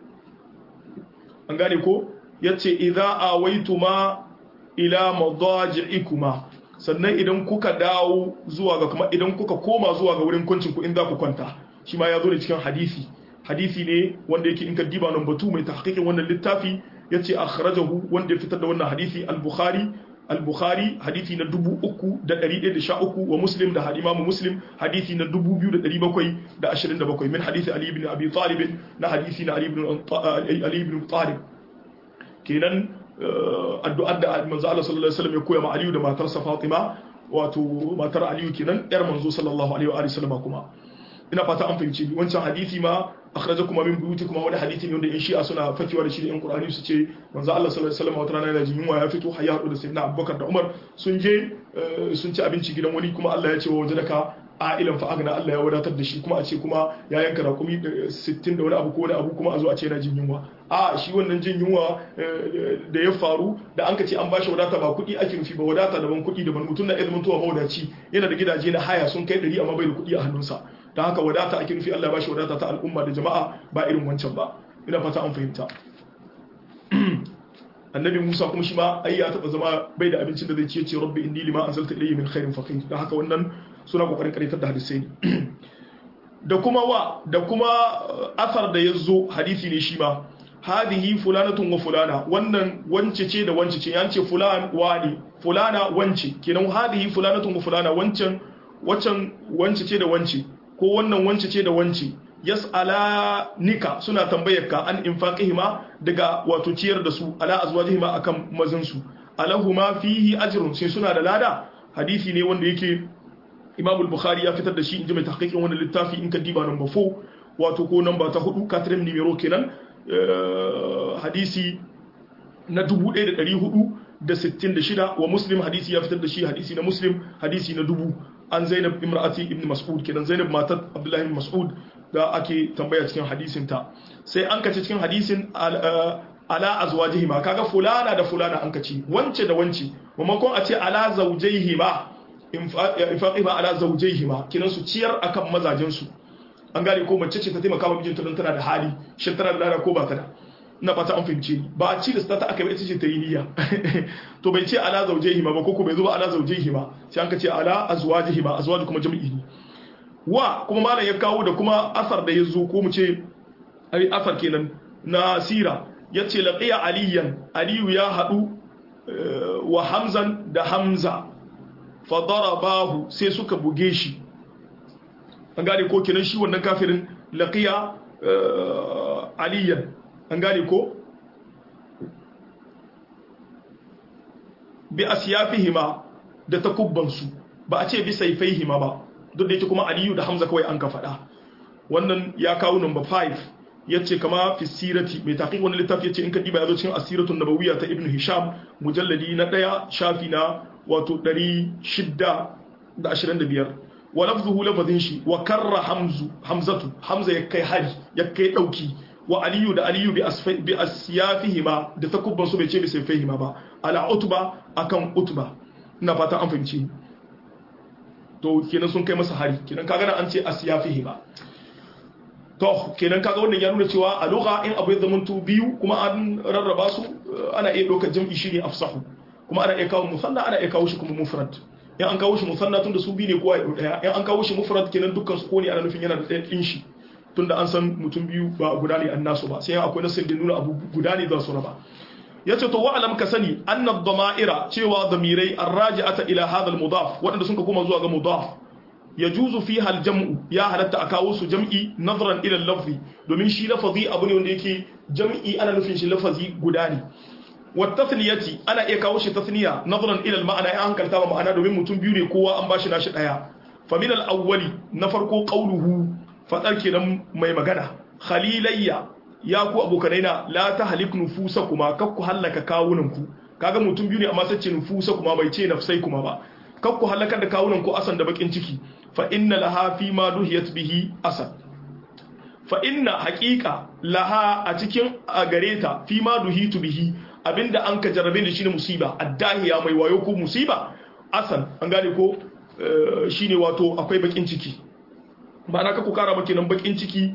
an gane ko yace idza awaituma ila madaji'ikuma sannan idan kuka dawo zuwa ga kuma idan kuka koma zuwa ga wurin kwancin ku in za ku kwanta shi ma ya zo ne cikin hadisi ne wanda yake in ka diba number 2 mai tahqiqin wannan littafi yace akhrajahu wanda ya fitar da wannan hadisi al-Bukhari hadisi na 3113 wa Muslim da Imam Muslim hadisi na 2727 min hadisi Ali ibn Abi Talib na hadisi na Ali ibn Talib kenan addu'ar da manzo Allah sallallahu alaihi wasallam ya koya ma Ali da matarsa Fatima wato matar Ali kenan yar manzo sallallahu alaihi wa sallam kuma ina fata an fahimci wancan hadisi ma akhrajakum min buyutikum wani hadisi ne wanda in shi'a suna fakewa da shi da in Qur'ani su ce manzo Allah sallallahu alaihi wasallam wata rana yana jin yunwa ya fito har ya hadu da sayyidina Abubakar da Umar sun je sun ci abinci gidan wani kuma Allah ya ce wa wajadaka a'ilan fa agna Allah ya wadatar da shi kuma a ce kuma ya yanka rakumi 60 da wani abu ko wani abu kuma a zo a ce yana jin yunwa a shi wannan jin yunwa da ya faru da an ka ce an bashi wadata ba kuɗi ake nufi ba wadata daban kuɗi daban mutum na ilmin tuwa mawadaci yana da gidaje na haya sun kai 100 amma bai da kuɗi a hannunsa don haka wadata ake nufi Allah ya bashi wadata ta al'umma da jama'a ba irin wancan ba ina fata an fahimta annabi Musa kuma shi ma ai ya taba zama bai da abincin da zai ce rabbi inni lima anzalta ilayya min khairin faqir don haka wannan suna kokarin karitar da hadisai da kuma asar da yazo hadisi ne shi ma hadihi fulanatun wa fulana wannan wance ce da wance ce yance fulan wani fulana wance kenan hadihi fulanatun wa fulana wancan wance ce da wance ko wannan wance ce da wance yas'ala nika suna tambayar ka an infaqihima daga wato ciyar da su ala azwajihima akan mazan su alahuma fihi ajrun sai suna da lada hadisi ne wanda yake Imam al-Bukhari ya fitar da shi inji mai tahqiqin wannan littafi in ka diba number 4 wato ko number ta 4 katrim numero kenan hadisi na 1466 wa Muslim hadisi ya fitar da shi hadisi na Muslim hadisi na 1000 an Zainab imra'ati ibn Mas'ud kenan Zainab matar Abdullah ibn Mas'ud da ake tambaya cikin hadisin ta sai an kace cikin hadisin ala azwajihima kaga fulana da fulana an kace wance da wance mamakon a ce ala zawjayhima infaqihima ala zawjayhima kenan su ciyar akan mazajen su an gane ko mace ce ta taimaka wa mijinta don tana da hali shin tana da lada ko ba ta da ina fata an fahimce ba a ci da ta aka bai ce ta yi niyya to bai ce ala zawjayhima ba ko bai zo ba ala zawjayhima sai an kace ala azwajihima azwaj kuma jami'i ne wa kuma malam ya kawo da kuma asar da yazo ko mu ce ai asar kenan na sira yace laqiya aliyu ya hadu wa hamzan da hamza fa darabahu sai suka buge shi an gane ko kenan shi wannan kafirin laqiya aliyan an gane ko bi asyafihima da takubbansu ba a ce bi sayfaihima ba duk da yake kuma aliyu da hamza kawai an ka faɗa wannan ya kawo number 5 yace kama fi sirati mai taqiq wannan littafi yace in ka diba yazo cikin asiratun nabawiyya ta ibnu hisham mujalladi na 1 shafi na wato 625 wa lafzuhu lafazin shi wa karra hamza ya kai hari ya kai dauki wa aliyu da aliyu bi asyafihima da takubban su bai ce bi sayfihima ba ala utba akan utba ina fata an fahimci to kenan sun kai masa hari kenan kaga nan an ce asyafihima to kenan kaga wannan ya nuna cewa a lugha in abu ya zamanto biyu kuma an rarraba su ana iya dokar jam'i shine afsahu kuma ana iya kawo musanna ana iya kawo shi kuma mufrad in an kawo shi musanna tun da su biyu ne kowa ya daya in an kawo shi mufrad kenan dukkan su ko ne ana nufin yana da ɗaya din shi tunda an san mutum biyu ba guda ne an nasu ba sai akwai nasin da nuna abu guda ne za su raba yace to wa'alam ka sani anna ad-dama'ira cewa damirai ar-raji'ata ila hadha al-mudaf wadanda sun ka koma zuwa ga mudaf yajuzu fiha al-jam'u ya halatta a kawo su jam'i nazran ila al-lafzi domin shi lafazi abu ne wanda yake jam'i ana nufin shi lafazi guda ne wa tathniyati ana iya kawo shi tathniya nazran ila al-ma'ana ya hankalta ba ma'ana domin mutum biyu ne kowa an bashi nashi daya fa min al-awwali na farko qawluhu fadar kenan mai magana khalilayya ya ku abokanaina la ta halik nufusa kuma kakku halaka kawunanku kaga mutum biyu ne amma sace nufusa kuma bai ce nafsai kuma ba kakku halaka da kawunanku asan da bakin ciki fa inna laha fi ma duhiyat bihi asad fa inna haqiqa laha a cikin gareta fi ma duhitu bihi abinda an ka jarrabe da shi ne musiba addahiya mai wayo ko musiba asan an gane ko shine wato akwai bakin ciki ba na kakku kara maka nan bakin ciki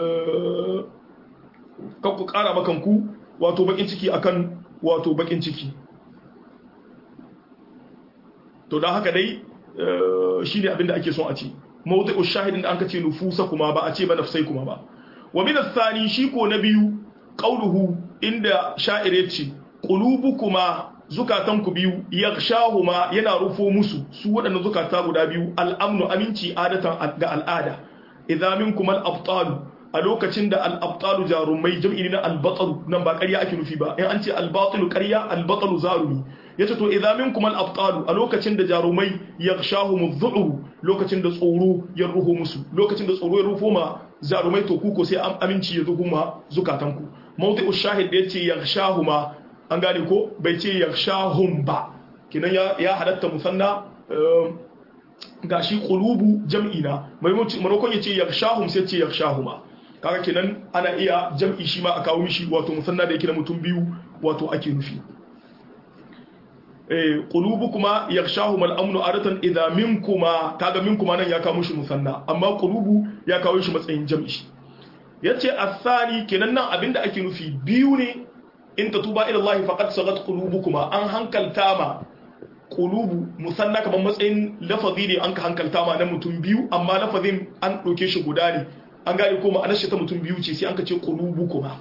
ku kara makanku wato bakin ciki akan wato bakin ciki to dan haka dai shine abinda ake son a ce mawdi'u shahidin da anka ce nufusa kuma ba a ce ba nafsai kuma ba wa min athani shi ko na biyu qauluhu inda sha'ire ce qulubukuma zukatanku biyu yaghshahuma yana rufo musu su waɗannan zukata guda biyu al'amnu aminci adatan ga al'ada idza minkum al-abtal a lokacin da al-abtalu jarumai jam'i na al-batal nan ba ƙarya ake nufi ba in an ce al-batilu ƙarya al-batalu zarumi yace to idza minkum al-abtalu a lokacin da jarumai yaghshahum adh-dhu'ru lokacin da tsoro ya ruho musu lokacin da tsoro ya rufo ma jarumai to kuko sai aminci ya zuhu ma zukatanku mawdi'u shahid da yace yaghshahuma an gane ko bai ce yaghshahum ba kinan ya halatta musanna gashi qulubu jam'ina maimakon yace yaghshahum sai ce yaghshahuma kaga kenan ana iya jam'i shi ma a kawo mishi wato musanna da yake da mutum biyu wato ake nufi qulubukuma yaghshahum al-amnu aratan idha minkuma kaga minkuma nan ya kawo mishi musanna amma qulubu ya kawo shi matsayin jam'i yace athani kenan nan abinda ake nufi biyu ne in tatuba ila Allah faqad sagat qulubukuma an hankalta ma qulubu musanna kaman matsayin lafazi ne an ka hankalta ma na mutum biyu amma lafazin an doke shi guda ne an gane ko ma'anar shi ta mutum biyu ce sai an ka ce qulubukuma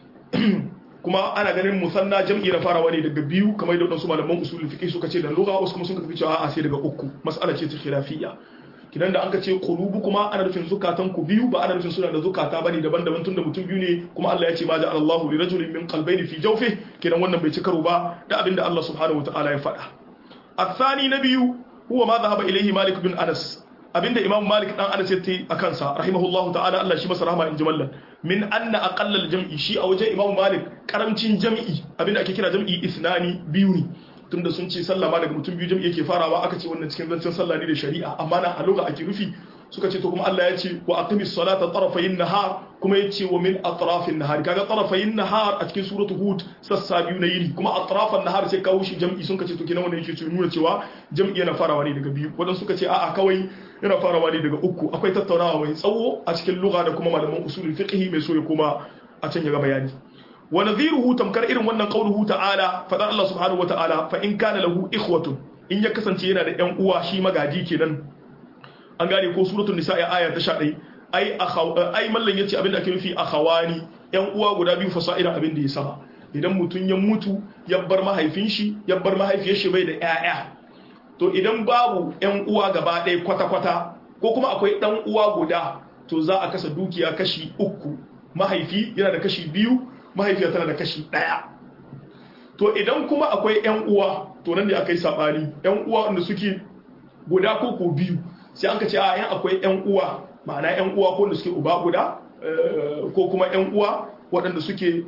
kuma ana ganin musanna jam'i na farawa ne daga biyu kamar da wadansu malaman usulul fiqh suka ce da lugha wasu kuma sun ka cewa a'a sai daga uku mas'ala ce ta khilafiyya kidan da an ka ce qulubukuma ana nufin zukatan ku biyu ba ana nufin suna da zukata bane daban-daban tunda mutum biyu ne kuma Allah ya ce ma ja'ala Allahu li rajulin min qalbayni fi jawfihi kidan wannan bai ci karo ba da abinda Allah subhanahu wataala ya faɗa الثاني نبي هو ما ذهب إليه مالك بن أنس أبين إمام مالك أن أنس يتي أكنسا رحمه الله تعالى الله شي مسا رحمه إن جملا من أن أقل الجمع شيء أوجه إمام مالك كرمتين جمعي أبين أكي كرا جمعي إثناني بيوني tunda sun ce sallah ma daga mutum biyu jami'i yake farawa aka ce wannan cikin zancen sallah ne da shari'a amma na a lugha ake rufi suka ce to kuma Allah ya ce wa aqimis salata tarafayn nahar kuma ya ce wa min atrafin nahar kaga tarafayn nahar a cikin suratu hud sassa biyu na yini kuma atrafan nahar sai kawo shi jami'i sun ce to kenan wannan yake nuna cewa jami'i yana farawa ne daga biyu wadan suka ce a'a kawai yana farawa ne daga uku akwai tattaunawa mai tsawo a cikin lugha da kuma malaman usulul fiqh mai so ya kuma a can ya ga bayani wa nadhiruhu tamkar irin wannan qauluhu ta'ala fadar Allah subhanahu wa ta'ala fa in kana lahu ikhwatun in ya kasance yana da ƴan uwa shi magaji kenan an gane ko suratul nisa aya ta 11 ai mallan yace abin da ake nufi akhawani ƴan uwa guda biyu fasa'ira abin da ya saba idan mutun ya mutu ya bar mahaifin shi ya bar mahaifiyar shi bai da ƴaƴa to idan babu ƴan uwa gaba ɗaya kwata-kwata ko kuma akwai ɗan uwa guda to za a kasa dukiya kashi 3 mahaifi yana da kashi 2 mahaifiya tana da kashi 1 to idan kuma akwai ƴan uwa to nan ne akai sabani ƴan uwa wanda suke guda ko biyu sai an ka ce a yan akwai ƴan uwa ma'ana ƴan uwa ko wanda suke uba guda ko kuma ƴan uwa waɗanda suke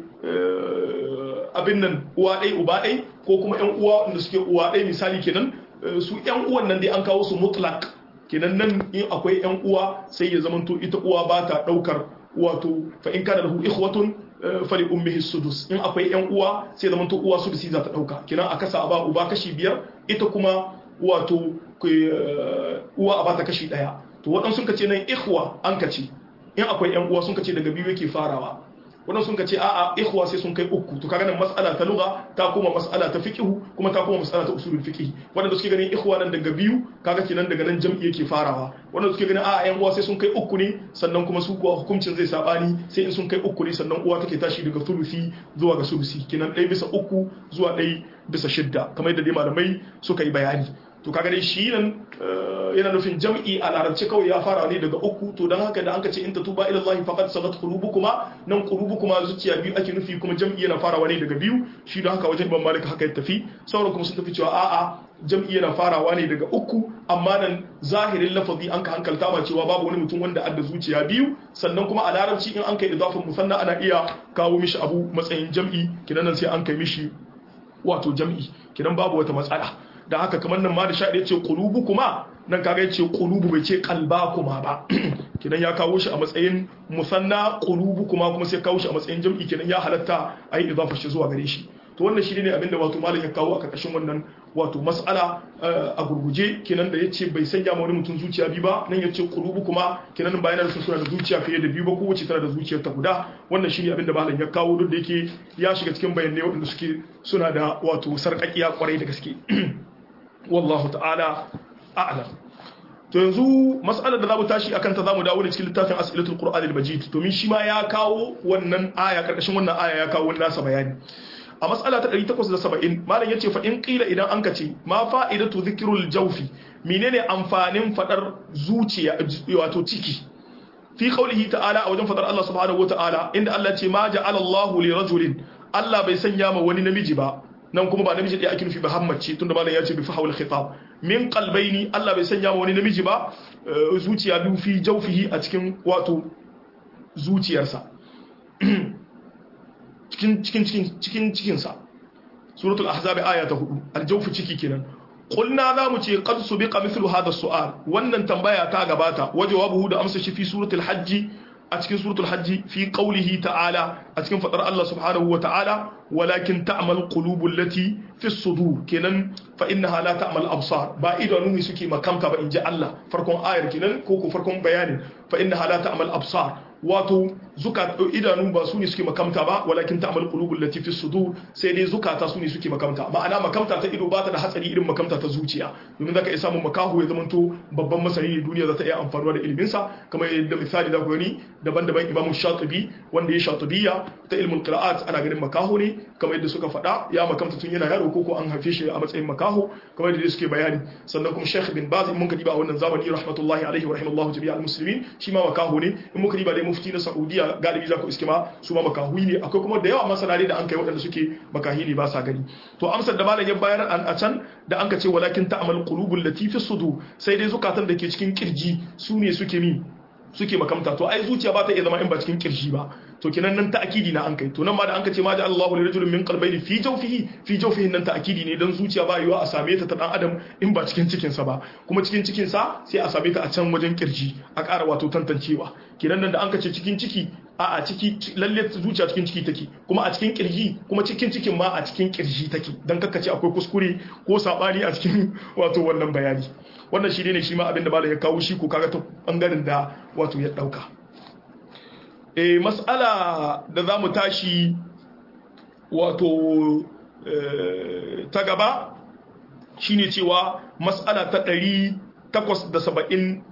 abin nan uwa ɗai uba ɗai ko kuma ƴan uwa wanda suke uwa ɗai misali kenan su ƴan uwan nan dai an kawo su mutlaq kenan nan in akwai ƴan uwa sai ya zamanto ita uwa ba ta ɗaukar wato fa in kana lahu ikhwatun fali ummihi sudus in akwai ƴan uwa sai zamanto uwa sudusi za ta ɗauka kenan a kasa ba uba kashi 5 ita kuma wato uwa a bata kashi 1 to waɗansu sun kace nan ikhwa an kace in akwai ƴan uwa sun kace daga biyu yake farawa waɗansu sun kace a'a ikhwa sai sun kai 3 to kaga nan mas'ala ta lugha ta koma mas'ala ta fiqh kuma ta koma mas'ala ta usulul fiqh waɗanda suke ganin ikhwa nan daga biyu kaga kenan daga nan jam'i yake farawa waɗanda suke ganin a'a ƴan uwa sai sun kai 3 ne sannan kuma su kuwa hukuncin zai sabani sai in sun kai 3 ne sannan uwa take tashi daga thuluthi zuwa ga sulusi kenan 1/3 zuwa 1/6 kamar yadda dai malamai suka yi bayani to kaga dai shi nan yana nufin jam'i a larabci kawai ya fara ne daga 3 to dan haka da an ka ce in tatuba ila Allah faqad sagat qulubukuma nan qulubukuma zuciya biyu ake nufi kuma jam'i yana farawa ne daga biyu shi don haka wajen Imam Malik haka ya tafi sauran kuma sun tafi cewa a'a jam'i yana farawa ne daga 3 amma nan zahirin lafazi an ka hankalta ma cewa babu wani mutum wanda adda zuciya biyu sannan kuma a larabci in an kai idafin musanna ana iya kawo mishi abu matsayin jam'i kidan nan sai an kai mishi wato jam'i kidan babu wata matsala da haka kamar nan ma da shaɗi ya ce ƙulubu kuma nan kaga ya ce ƙulubu bai ce ƙalba kuma ba kidan ya kawo shi a matsayin musanna ƙulubu kuma sai kawo shi a matsayin jam'i kidan ya halatta a yi idafa shi zuwa gare shi to wannan shi ne abinda wato malam ya kawo a ƙarƙashin wannan wato mas'ala a gurguje kinan da ya ce bai sanya ma wani mutum zuciya biyu ba nan ya ce ƙulubu kuma kinan bayan da suna da zuciya fiye da biyu ba kowace tana da zuciyar ta guda wannan shi ne abinda malam ya kawo duk da yake ya shiga cikin bayanai waɗanda suke suna da wato sarƙaƙiya ƙwarai da gaske wallahu ta'ala a'lam. To yanzu mas'alar da zamu tashi akan ta zamu dawo ne cikin littafin As'ilatul Qur'an al-Majid domin shi ma ya kawo wannan aya karkashin wannan aya ya kawo nasa bayani. A mas'ala ta 870 malam yace fa in qila idan an kace ma fa'idatu dhikrul jawfi menene amfanin fadar zuciya wato ciki fi qaulihi ta'ala a wajen fadar Allah subhanahu wa ta'ala inda Allah ce ma ja'ala Allahu li rajulin Allah bai sanya ma wani namiji ba nan kuma ba namiji da ake nufi ba hammace tunda malam ya ce bi fahawul khitab min qalbayni Allah bai sanya ma wani namiji ba zuciya biyu fi jawfihi a cikin wato zuciyarsa cikin sa suratul ahzab aya ta 4 aljawfu ciki kenan qulna za mu ce qad subiqa mithlu hadha as-su'al wannan tambaya ta gabata wajawabuhu da amsa shi fi suratul hajj a cikin suratul hajj fi qawlihi ta'ala a cikin fadar Allah subhanahu wa ta'ala walakin ta'mal qulubul lati fi as-sudur kenan fa innaha la ta'mal absar ba idanu ne suke makamta ba inji Allah farkon ayar kenan ko farkon bayanin fa innaha la ta'mal absar wato idanu ba su ne suke makamta ba walakin ta'mal qulubul lati fi sudur sai dai zukata su ne suke makamta ma'ana makamta ta ido ba ta da hatsari irin makamta ta zuciya domin zaka iya samun makahu ya zamanto babban masani ne duniya za ta iya amfanuwa da ilimin sa kamar yadda misali da gani daban-daban Imam Shatibi wanda ya Shatibiyya ta ilmul qira'at ana ganin makahu ne kamar yadda suka faɗa ya makamta tun yana yaro ko an haife shi a matsayin makahu kamar yadda suke bayani sannan kuma Sheikh bin Baz in mun kadiba a wannan zamani rahmatullahi alaihi wa rahimallahu jami'al muslimin shi ma makahu ne in muka diba dai mufti na Saudiya galibi za ku iske ma su ma makahui ne akwai kuma da yawa masana da an kai waɗanda suke makahi ne ba sa gani to amsar da malam ya bayar a can da an ka ce walakin ta'mal qulubul latifi sudur sai dai zukatan da ke cikin kirji su ne suke makamta to ai zuciya ba ta iya zama in ba cikin kirji ba to kenan nan ta'kidi na an kai to nan ma da an ka ce ma ja Allahu li rajulin min qalbayni fi jawfihi nan ta'kidi ne dan zuciya ba yiwa a same ta dan adam in ba cikin cikin sa ba kuma cikin cikin sa sai a same ta a can wajen kirji a ƙara wato tantancewa kenan nan da an ka ce cikin ciki a ciki lalle zuciya cikin ciki take kuma a cikin kirji kuma cikin cikin ma a cikin kirji take dan kakkace akwai kuskure ko sabani a cikin wato wannan bayani wannan shi ne shi ma abinda malam ya kawo shi ko kaga ta bangaren da wato ya dauka mas'ala da zamu tashi wato ta gaba shine cewa mas'ala ta 871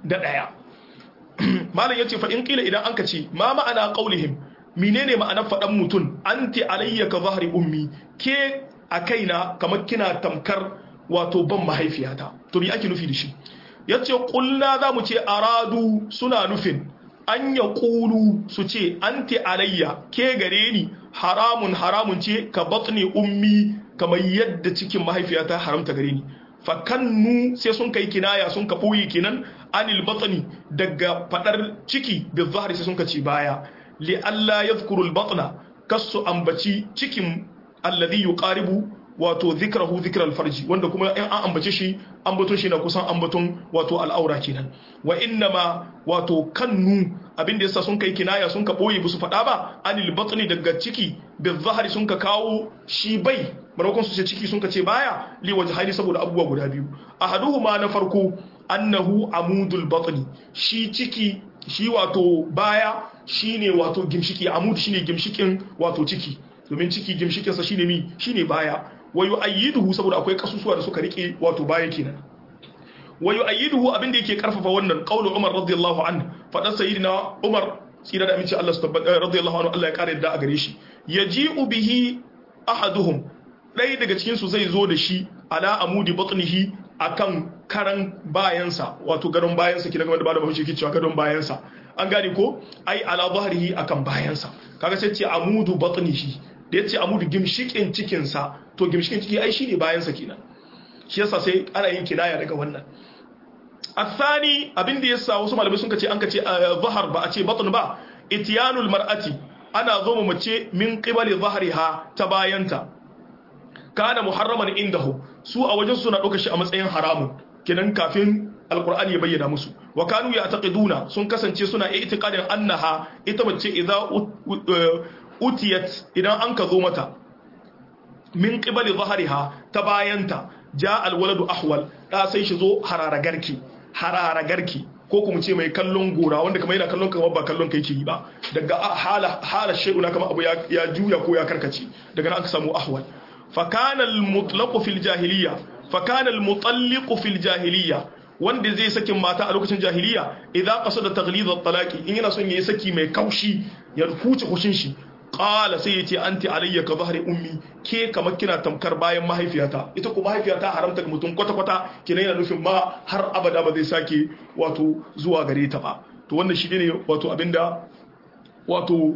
malam yace fa in qila idan anka ce ma ma'ana qaulihim menene ma'anar fadan mutun anti alayya ka zahri ummi ke a kaina kamar kina tamkar wato ban mahaifiyata to me ake nufi da shi yace kulna zamu ce aradu suna nufin an ya qulu su ce anti alayya ke gare ni haramun ce ka batni ummi kamar yadda cikin mahaifiyata haramta gare ni fakannu sai sun kai kinaya sun ka boye kinan anil batni daga fadar ciki da zahari sai sun ka ci baya li alla yadhkuru al batna kasu ambaci cikin alladhi yuqaribu wato zikrahu zikral farji wanda kuma in an ambace shi ambaton shi na kusan ambaton wato al'aura kenan wa innama wato kannu abinda yasa sun kai kinaya sun ka boye busu fada ba anil batni daga ciki bil zahari sun ka kawo shi bai barakon su ce ciki sun ka ce baya li wajhaini saboda abubuwa guda biyu ahaduhuma na farko annahu amudul batni shi ciki shi wato baya shine wato gimshiki amud shine gimshikin wato ciki domin ciki gimshikin sa shine shine baya wayu ayyiduhu saboda akwai kasusuwa da suka rike wato baya kenan wayu ayyiduhu abinda yake karfafa wannan qaulu Umar radiyallahu anhu fadan sayyidina Umar tsira da aminci Allah radiyallahu anhu Allah ya kare da a gare shi yaji'u bihi ahaduhum dai daga cikin su zai zo da shi ala amudi batnihi akan karan bayansa wato gadon bayansa kina game da bada bahaushe ke cewa gadon bayansa an gane ko ai ala zahrihi akan bayansa kaga sai ce amudu batnihi da yace amudu gimshikin cikin sa to gimshikin ciki ai shine bayansa kenan shi yasa sai ana yin kinaya daga wannan athani abinda yasa wasu malamai sun kace an kace zahar ba a ce batn ba ityanul mar'ati ana zo mu mace min qibali zahriha ta bayanta kana muharraman indahu su a wajen suna dauka shi a matsayin haramun kenan kafin alqur'ani ya bayyana musu wa kanu ya'taqiduna sun kasance suna i'tiqadin annaha ita mace idza utiyat idan an ka zo mata min qibali zahriha ta bayanta ja alwaladu ahwal da sai shi zo hararagarki ko kuma ce mai kallon gora wanda kamar yana kallon kamar ba kallon kai ke yi ba daga hala shay'una kamar abu ya juya ko ya karkace daga nan aka samu ahwal fa kana al mutlaq fil jahiliya fa kana al-mutalliqu fil jahiliya wanda zai sakin mata a lokacin jahiliya idan qasada taghlid at-talaqi in yana son yayi saki mai kaushi ya huce kushin shi qala sai yace anti alayya ka zahri ummi ke kamar kina tamkar bayan mahaifiyata ita ko mahaifiyata haramta ga mutum kwata kwata kina yana nufin ma har abada ba zai sake wato zuwa gare ta ba to wannan shi ne wato abinda wato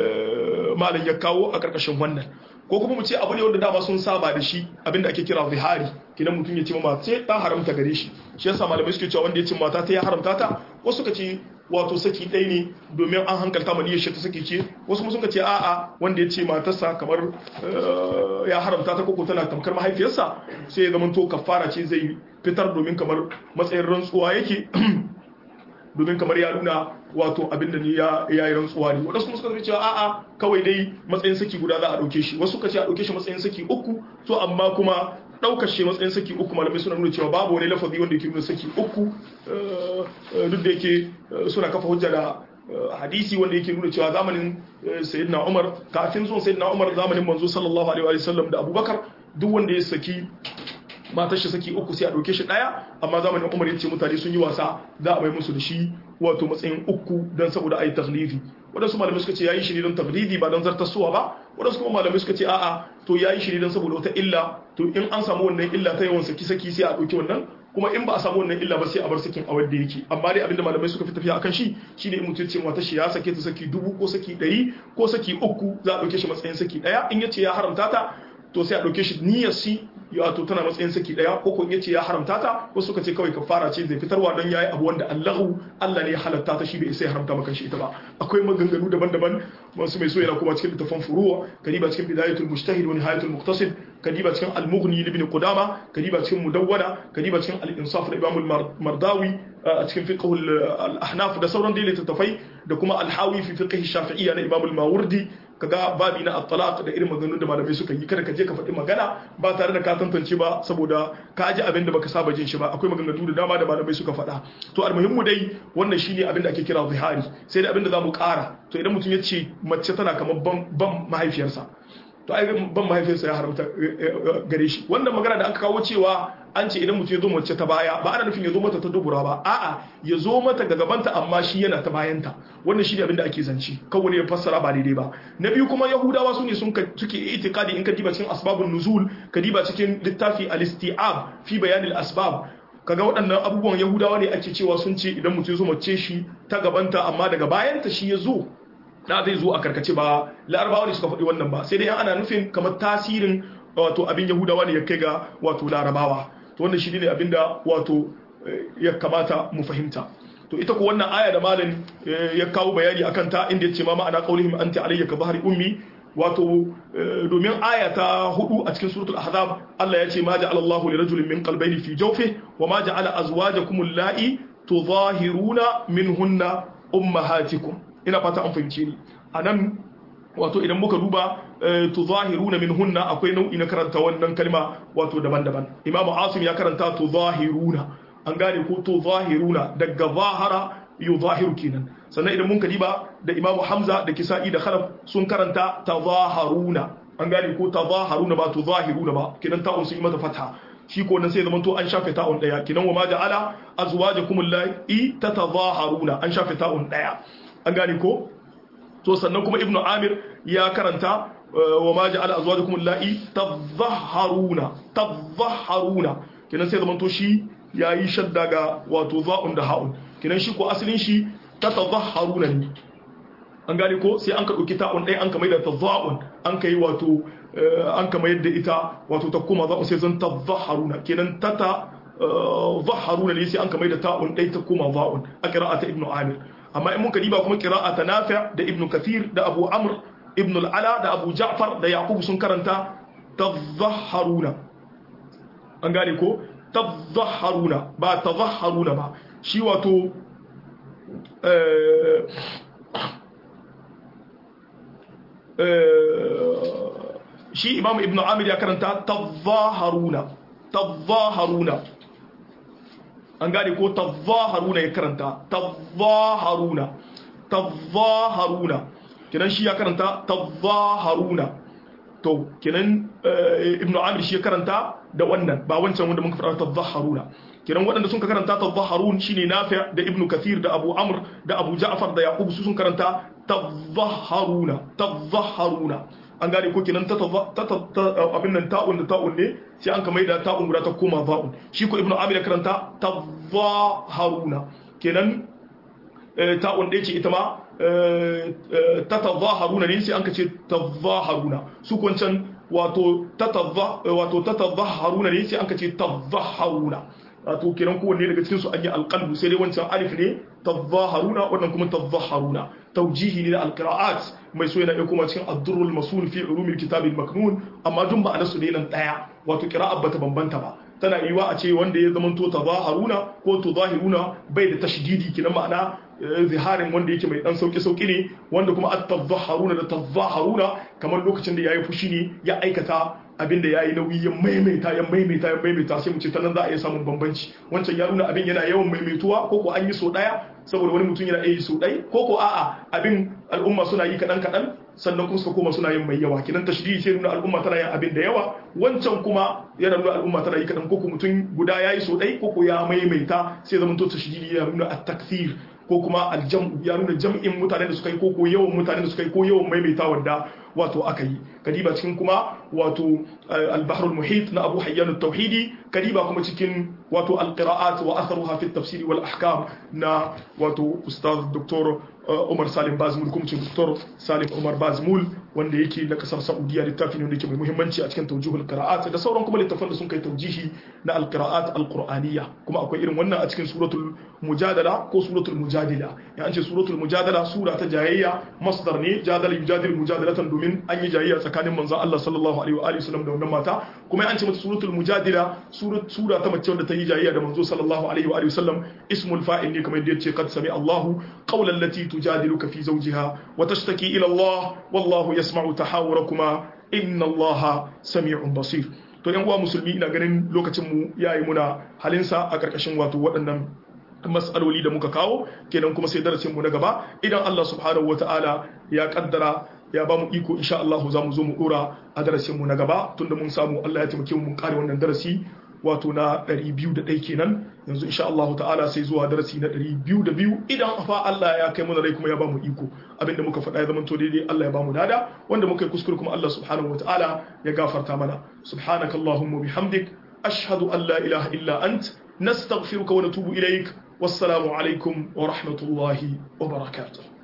malam ya kawo a karkashin wannan ko kuma mu ce abu ne wanda dama sun saba da shi abinda ake kira zihari kidan mutum ya ce mama sai ta haramta gare shi shi yasa malamai suke cewa wanda ya ce mata ta ya haramta ta wasu suka ce wato saki ɗaya ne domin an hankalta maniyar shi ta saki ce wasu suka ce a'a wanda ya ce matarsa kamar ya haramta ta koko tana tamkar mahaifiyarsa sai ya zama to kafara ce zai fitar domin kamar matsayin rantsuwa yake domin kamar ya nuna wato abinda ne ya yi rantsuwa ne wadansu kuma suka zai cewa a'a kawai dai matsayin saki guda za a ɗauke shi wasu suka ce a ɗauke shi matsayin saki uku to amma kuma ɗaukar shi matsayin saki uku malamai suna nuna cewa babu wani lafazi wanda yake nuna saki uku duk da yake suna kafa hujja da hadisi wanda yake nuna cewa zamanin sayyidina Umar kafin zuwan sayyidina Umar zamanin manzo sallallahu alaihi wa sallam da Abubakar duk wanda ya saki matar shi saki uku sai a ɗauke shi ɗaya amma zamanin Umar ya ce mutane sun yi wasa za a mai musu da shi wato matsayin uku don saboda a yi taglifi waɗansu malamai suka ce ya yi shi ne don taglifi ba don zartarsuwa ba waɗansu kuma malamai suka ce a'a to ya yi shi ne don saboda wata illa to in an samu wannan illa ta yawan saki sai a ɗauki wannan kuma in ba a samu wannan illa ba sai a bar sakin a wanda yake amma dai abinda malamai suka fi tafiya akan shi shine in mutum ce matar shi ya sake ta saki 1000 ko saki 100 ko saki 3 za a ɗauke shi matsayin saki ɗaya in yace ya haramta ta to sai a ɗauke shi niyyar shi wato tana matsayin saki daya ko kun yace ya haramta ta wasu suka ce kawai kafara ce zai fitarwa don yayi abu wanda Allahu Allah ne ya halatta ta shi bai sai haramta maka shi ita ba akwai maganganu daban-daban wasu mai so yana kuma cikin littafin furuwa kadiba cikin bidayatul mujtahid wa nihayatul muqtasid kadiba cikin al-mughni ibn qudama kadiba cikin mudawwana kadiba cikin al-insaf da imam al-mardawi a cikin fiqh al-ahnaf da sauran dai littafai da kuma al-hawi fi fiqh shafi'iyya na imam al-mawardi kaga babi na at-talaq da irin maganganun da malamai suka yi kada ka je ka faɗi magana ba tare da ka tantance ba saboda ka ji abin da baka saba jin shi ba akwai maganganu da dama da malamai suka faɗa to almuhimmu dai wannan shine abin da ake kira zihari sai da abin da zamu ƙara to idan mutum ya ce mace tana kamar ban mahaifiyarsa to ai ban mahaifiyarsa ya haramta gare shi wannan magana da aka kawo cewa an ce idan mutum ya zo mace ta baya ba ana nufin ya zo mata ta dubura ba a'a ya zo mata ga gabanta amma shi yana ta bayanta wannan shine abin da ake zanci kawai ya fassara ba daidai ba na biyu kuma yahudawa su ne suke itikadi in ka diba cikin asbabun nuzul ka diba cikin littafi al-isti'ab fi bayan al-asbab kaga waɗannan abubuwan yahudawa ne ake cewa sun ce idan mutum ya zo mace shi ta gabanta amma daga bayanta shi ya zo da zai zo a karkace ba larabawa ne suka faɗi wannan ba sai dai ana nufin kamar tasirin wato abin yahudawa ne ya kai ga wato larabawa to wannan shi ne abinda wato ya kamata mu fahimta to ita ko wannan aya da malam ya kawo bayani akan ta inda ya ce ma ma'ana qaulihim anti alayya ka bahri ummi wato domin aya ta 4 a cikin suratul ahzab Allah ya ce ma ja'ala Allahu li rajulin min qalbayni fi jawfihi wa ma ja'ala azwajakum allati tudahiruna minhunna ummahatikum ina fata an fahimce ni anan wato idan muka duba tuzahiruna minhunna akwai nau'i na karanta wannan kalma wato daban-daban Imam Asim ya karanta tuzahiruna an gane ko tuzahiruna daga zahara yuzahiru kenan sannan idan mun diba da Imam Hamza da Kisa'i da Khalaf sun karanta tazaharuna an gane ko tazaharuna ba tuzahiruna ba kenan ta'un sun yi mata fatha shi ko nan sai zaman to an shafe ta'un daya kenan wa ma ja'ala azwajakum allati tatazaharuna an shafe ta'un daya an gane ko to sannan kuma ibnu amir ya karanta wa ma ja'ala azwajakum allati tadhahharuna kenan sai zaman to shi yayi shadda ga wato za'un da ha'un kenan shi ko asalin shi tatadhahharuna ne an gane ko sai an ka dauki ta'un dai an ka maida tadha'un an kai wato an ka mayar da ita wato ta kuma za'un sai zan tadhahharuna kenan tadhahharuna ne sai an ka maida ta'un dai ta kuma za'un a qira'ata ibnu amir amma in muka diba kuma qira'ata nafi' da ibnu kathir da abu amr ibn al-ala da abu ja'far da yaqub sun karanta tadhahharuna an gane ko tadhahharuna ba tadhahharuna ba shi wato shi imam ibn amir ya karanta tadhahharuna an gane ko tadhahharuna ya karanta tadhahharuna kidan shi ya karanta tadhahharuna to kenan ibnu amir shi ya karanta da wannan ba wancan wanda muka fara tadhahharuna kenan waɗanda sun karanta tadhahharun shine nafi' da ibnu kathir da abu amr da abu ja'far da yaqub su sun karanta tadhahharuna an gane ko kenan abin nan ta'un da ta'un ne sai an kamar da ta'un guda ta koma za'un shi ko ibnu amir ya karanta tadhahharuna kenan ta'un da yake ita ma tatadhaharuna ne sai an ka ce tadhaharuna su kwancan wato tatadhaharuna ne sai an ka ce tadhaharuna wato kenan kowanne daga cikin su an yi alqalbu sai dai wancan alif ne tadhaharuna wannan kuma tadhaharuna tawjihi ne da alqira'at mai so yana kuma cikin ad-durrul masul fi ulumil kitab al-maknun amma dun ba su ne nan daya wato qira'a bata bambanta ba tana yiwa a ce wanda ya zamanto tadhaharuna ko tudahiruna bai da tashdidi kinan ma'ana ziharin wanda yake mai dan sauki ne wanda kuma at-tadhaharuna da tadhaharuna kamar lokacin da yayi fushi ne ya aikata abinda yayi nauyi ya maimaita sai mu ce tanan za a iya samun bambanci wancan ya nuna abin yana yawan maimaituwa ko ko an yi so daya saboda wani mutum yana yi so dai ko ko a'a abin al'umma suna yi kadan sannan kuma suka koma suna yin mai yawa kinan tashdidi sai nuna al'umma tana yin abin da yawa wancan kuma yana nuna al'umma tana yi kadan ko ko mutum guda yayi so dai ko ko ya maimaita sai zaman to tashdidi ya nuna at-takthir ko kuma aljam'u ya nuna jam'in mutanen da suka yi ko yawan mutanen da suka yi ko yawan maimaita wanda wato aka yi kadiba cikin kuma wato al-bahr al-muhit na Abu Hayyan at-Tauhidi kadiba kuma cikin wato al-qira'at wa atharuha fi at-tafsir wal ahkam na wato ustaz Dr. Umar Salim Bazmul kuma cikin Dr. Salim Umar Bazmul wanda yake na kasar Saudiya littafi ne wanda yake mai muhimmanci a cikin tawjihul qira'at da sauran kuma littafan da sun kai tawjihi na al-qira'at al-qur'aniyya kuma akwai irin wannan a cikin suratul mujadala ko suratul mujadila ya an ce suratul mujadala sura ta jayayya masdar ne jadala yujadilu mujadalatan domin an yi jayayya tsakanin manzon Allah sallallahu alaihi wa alihi wasallam da wannan mata kuma an ce mata suratul mujadila sura ta mace wanda ta yi jayayya da manzo sallallahu alaihi wa alihi wasallam ismul fa'il ne kamar yadda yace qad sami Allahu qawlan lati tujadiluka fi zawjiha wa tashtaki ila Allah wallahu yasma'u tahawurakuma inna Allaha sami'un basir to yan uwa musulmi ina ganin lokacin mu yayi muna halinsa a karkashin wato waɗannan mas'aloli da muka kawo kenan kuma sai darasin mu na gaba idan Allah subhanahu wataala ya kaddara ya ba mu iko insha Allah za mu zo mu dora a darasin mu na gaba tunda mun samu Allah ya taimake mu mun kare wannan darasi wato na 201 kenan yanzu insha Allah ta'ala sai zuwa darasi na 202 idan fa Allah ya kai mu rai kuma ya ba mu iko abinda muka faɗa ya zama to daidai Allah ya ba mu dada wanda muka yi kuskure kuma Allah subhanahu wataala ya gafarta mana subhanakallahumma bihamdik ashhadu an la ilaha illa ant nastaghfiruka wa natubu ilaik wassalamu alaikum wa rahmatullahi wa barakatuh